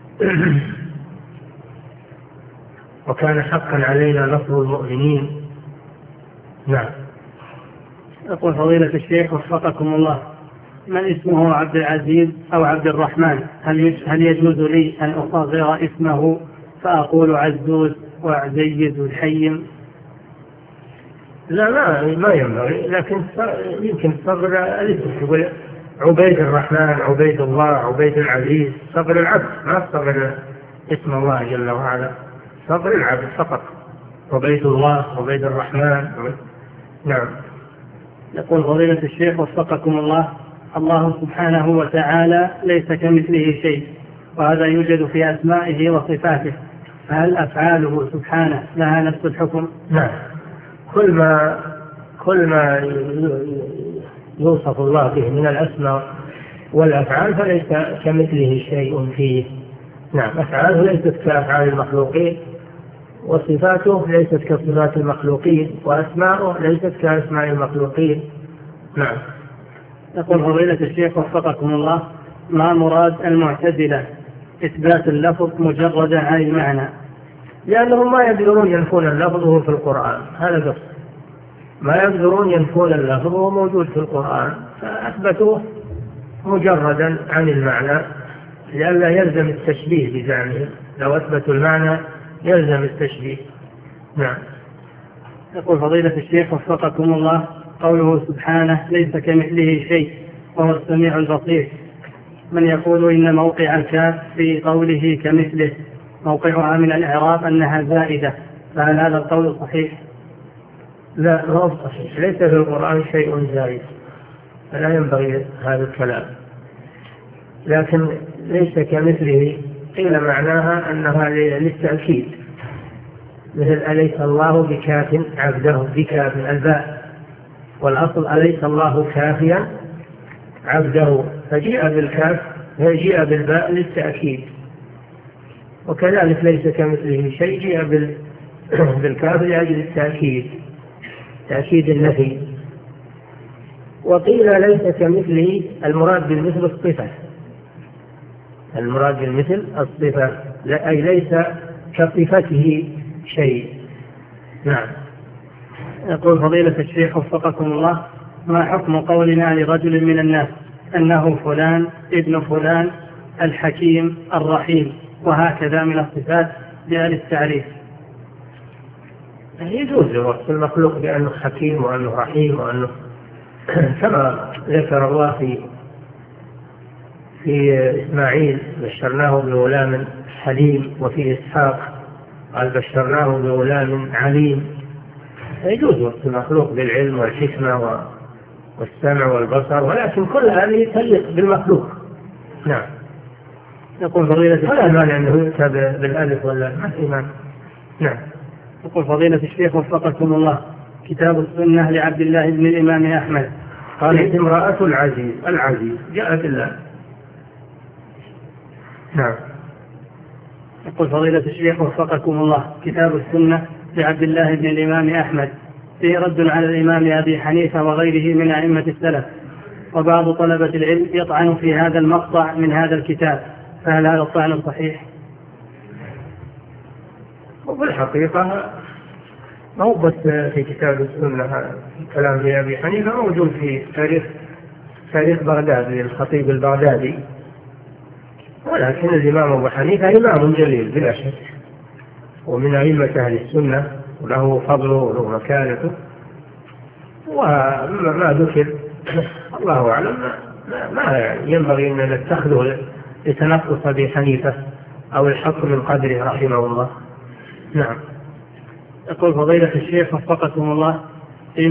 وكان حقا علينا نصر المؤمنين. نعم. يقول فضيلة الشيخ وفقكم الله: من اسمه عبد العزيز أو عبد الرحمن هل يجوز لي أن أصغر اسمه فأقول عزوز وعزيز الحيم؟ لا، ما ينبغي، لكن يمكن تصغر الاسم، تقول عبيد الرحمن، عبيد الله، عبيد العزيز، صغر العبد، ما تصغر اسم الله جل وعلا. صدر العبد فقط، وبيت الله وبيت الرحمن. نعم. يقول فضيلة الشيخ وفقكم الله، الله سبحانه وتعالى ليس كمثله شيء، وهذا يوجد في أسمائه وصفاته، فهل أفعاله سبحانه لها نفس الحكم؟ نعم. كل ما يوصف الله به من الأسماء والأفعال فليس كمثله شيء فيه. نعم. أفعاله ليست كأفعال المخلوقين، وصفاته ليست كصفات المخلوقين، وأسماؤه ليست كأسماء المخلوقين. نعم. يقول فضيلة الشيخ وفقكم الله، ما مراد المعتزلة إثبات اللفظ مجردا عن المعنى؟ لأنهم ما يقدرون ينفون اللفظ وهو في القرآن، هذا قصد، ما يقدرون ينفون اللفظ وهو موجود في القرآن، فأثبتوه مجردا عن المعنى لئلا يلزم التشبيه بزعمهم، لو أثبتوا المعنى يلزم التشبيه. نعم. يقول فضيلة الشيخ وفقكم الله، قوله سبحانه ليس كمثله شيء وهو السميع البصير، من يقول إن موقع الكاف في قوله كمثله موقعها من الإعراب أنها زائدة، فهل هذا القول صحيح؟ لا، ما هو صحيح، ليس في القرآن شيء زائد، فلا ينبغي هذا الكلام. لكن ليس كمثله قيل معناها أنها للتأكيد، مثل أليس الله بكاف عبده، بكاف الباء، والأصل أليس الله كافيا عبده، فجيء بالكاف جيء بالباء للتأكيد. وكذلك ليس كمثله شيء جيء بالكاف لأجل التأكيد، تأكيد النفي. وقيل ليس كمثله المراد بالمثل الصفة، المراد بالمثل الصفة، أي ليس كصفته شيء. نعم. يقول فضيلة الشيخ وفقكم الله، ما حكم قولنا لرجل من الناس أنه فلان ابن فلان الحكيم الرحيم وهكذا من الصفات بأهل التعريف؟ يجوز وصف المخلوق بأنه حكيم وأنه رحيم وأنه كما ذكر الله في إسماعيل بشرناه بغلام حليم، وفي إسحاق قال بشرناه بغلام عليم. يجوز وصف المخلوق بالعلم والحكمة والسمع والبصر، ولكن كل هذه تليق بالمخلوق. نعم. يقول فضيلة ولا مانع أنه يؤتى بالألف ولا ما في مانع. نعم. يقول فضيلة الشيخ وفقكم الله، كتاب السنة لعبد الله بن الإمام أحمد، قالت امرأة العزيز جاءت الله. نعم. يقول فضيلة الشيخ وفقكم الله، كتاب السنة لعبد الله بن الإمام أحمد فيه رد على الإمام أبي حنيفة وغيره من أئمة السلف، وبعض طلبة العلم يطعن في هذا المقطع من هذا الكتاب، فهل هذا الطعن صحيح؟ وفي الحقيقة ما هو بس في كتاب السنة كلام في أبي حنيفة، موجود في تاريخ بغداد للخطيب البغدادي، ولكن الإمام أبو حنيفة إمام جليل بلا شك، ومن أئمة أهل السنة، وله فضله وله مكانته، وما ذكر الله أعلم ما ينبغي أن نتخذه لتنقص أبي حنيفة أو الحق من قدره رحمه الله. نعم. يقول فضيلة الشيخ وفقكم الله، في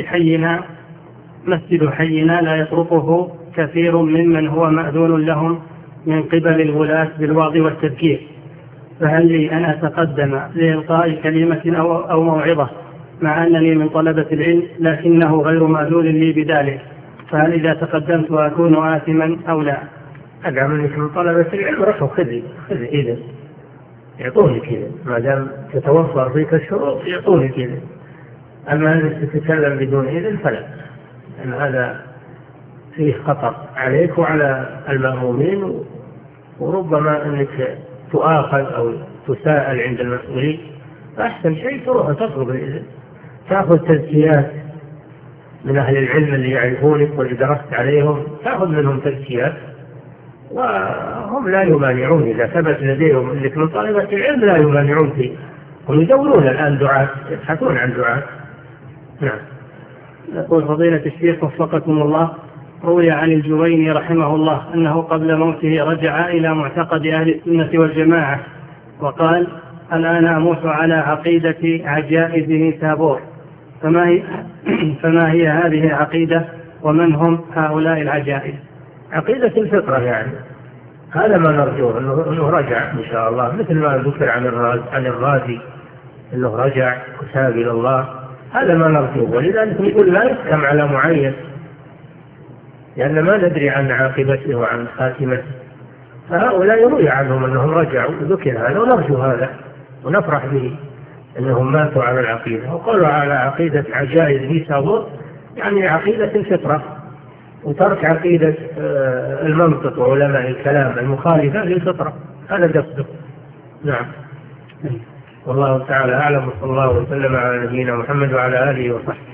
مسجد حينا لا يطرقه كثير ممن هو مأذون لهم من قبل الولاة بالوعظ والتذكير، فهل لي أن أتقدم لإلقاء كلمة أو موعظة مع أنني من طلبة العلم لكنه غير مأذون لي بذلك، فهل إذا تقدمت أكون آثما أو لا؟ أدعم أنك من طلبة العلم رفض خذي إذن يعطوني كذا، ما دام تتوفر فيك الشروط يعطوني كذا، أما أنك تتكلم بدون إذن فلا، لأن هذا فيه خطر عليك وعلى المأمومين، وربما أنك تؤاخذ أو تساءل عند المسؤولين، فأحسن شيء تروح تطلب الإذن، تأخذ تزكيات من أهل العلم اللي يعرفونك واللي درست عليهم، تأخذ منهم تزكيات، وهم لا يمانعون إذا ثبت لديهم أنك من طالبة العلم لا يمانعون فيه، هم يدورون الآن دعاة، يبحثون عن دعاة. نعم. يقول فضيلة الشيخ وفقكم الله، روي عن الجويني رحمه الله أنه قبل موته رجع إلى معتقد أهل السنة والجماعة، وقال ألا ناموس على عقيدة عجائز نيسابور، فما هي هذه العقيدة ومن هم هؤلاء العجائز؟ عقيدة الفطرة يعني، هذا ما نرجوه أنه رجع إن شاء الله، مثل ما ذكر عن الرازي أنه رجع وتاب إلى الله، هذا ما نرجوه. ولذلك نقول لا يحكم على معين، لأن ما ندري عن عاقبته وعن خاتمته. فهؤلاء يروي عنهم أنهم رجعوا وذكر هذا، ونرجو هذا ونفرح به أنهم ماتوا على العقيدة. وقالوا على عقيدة عجائز نيسابور يعني عقيدة الفطرة، وترك عقيدة المنطق وعلماء الكلام المخالفة للفطرة، هذا قصده. نعم، والله تعالى أعلم، وصلى الله وسلم على نبينا محمد وعلى آله وصحبه.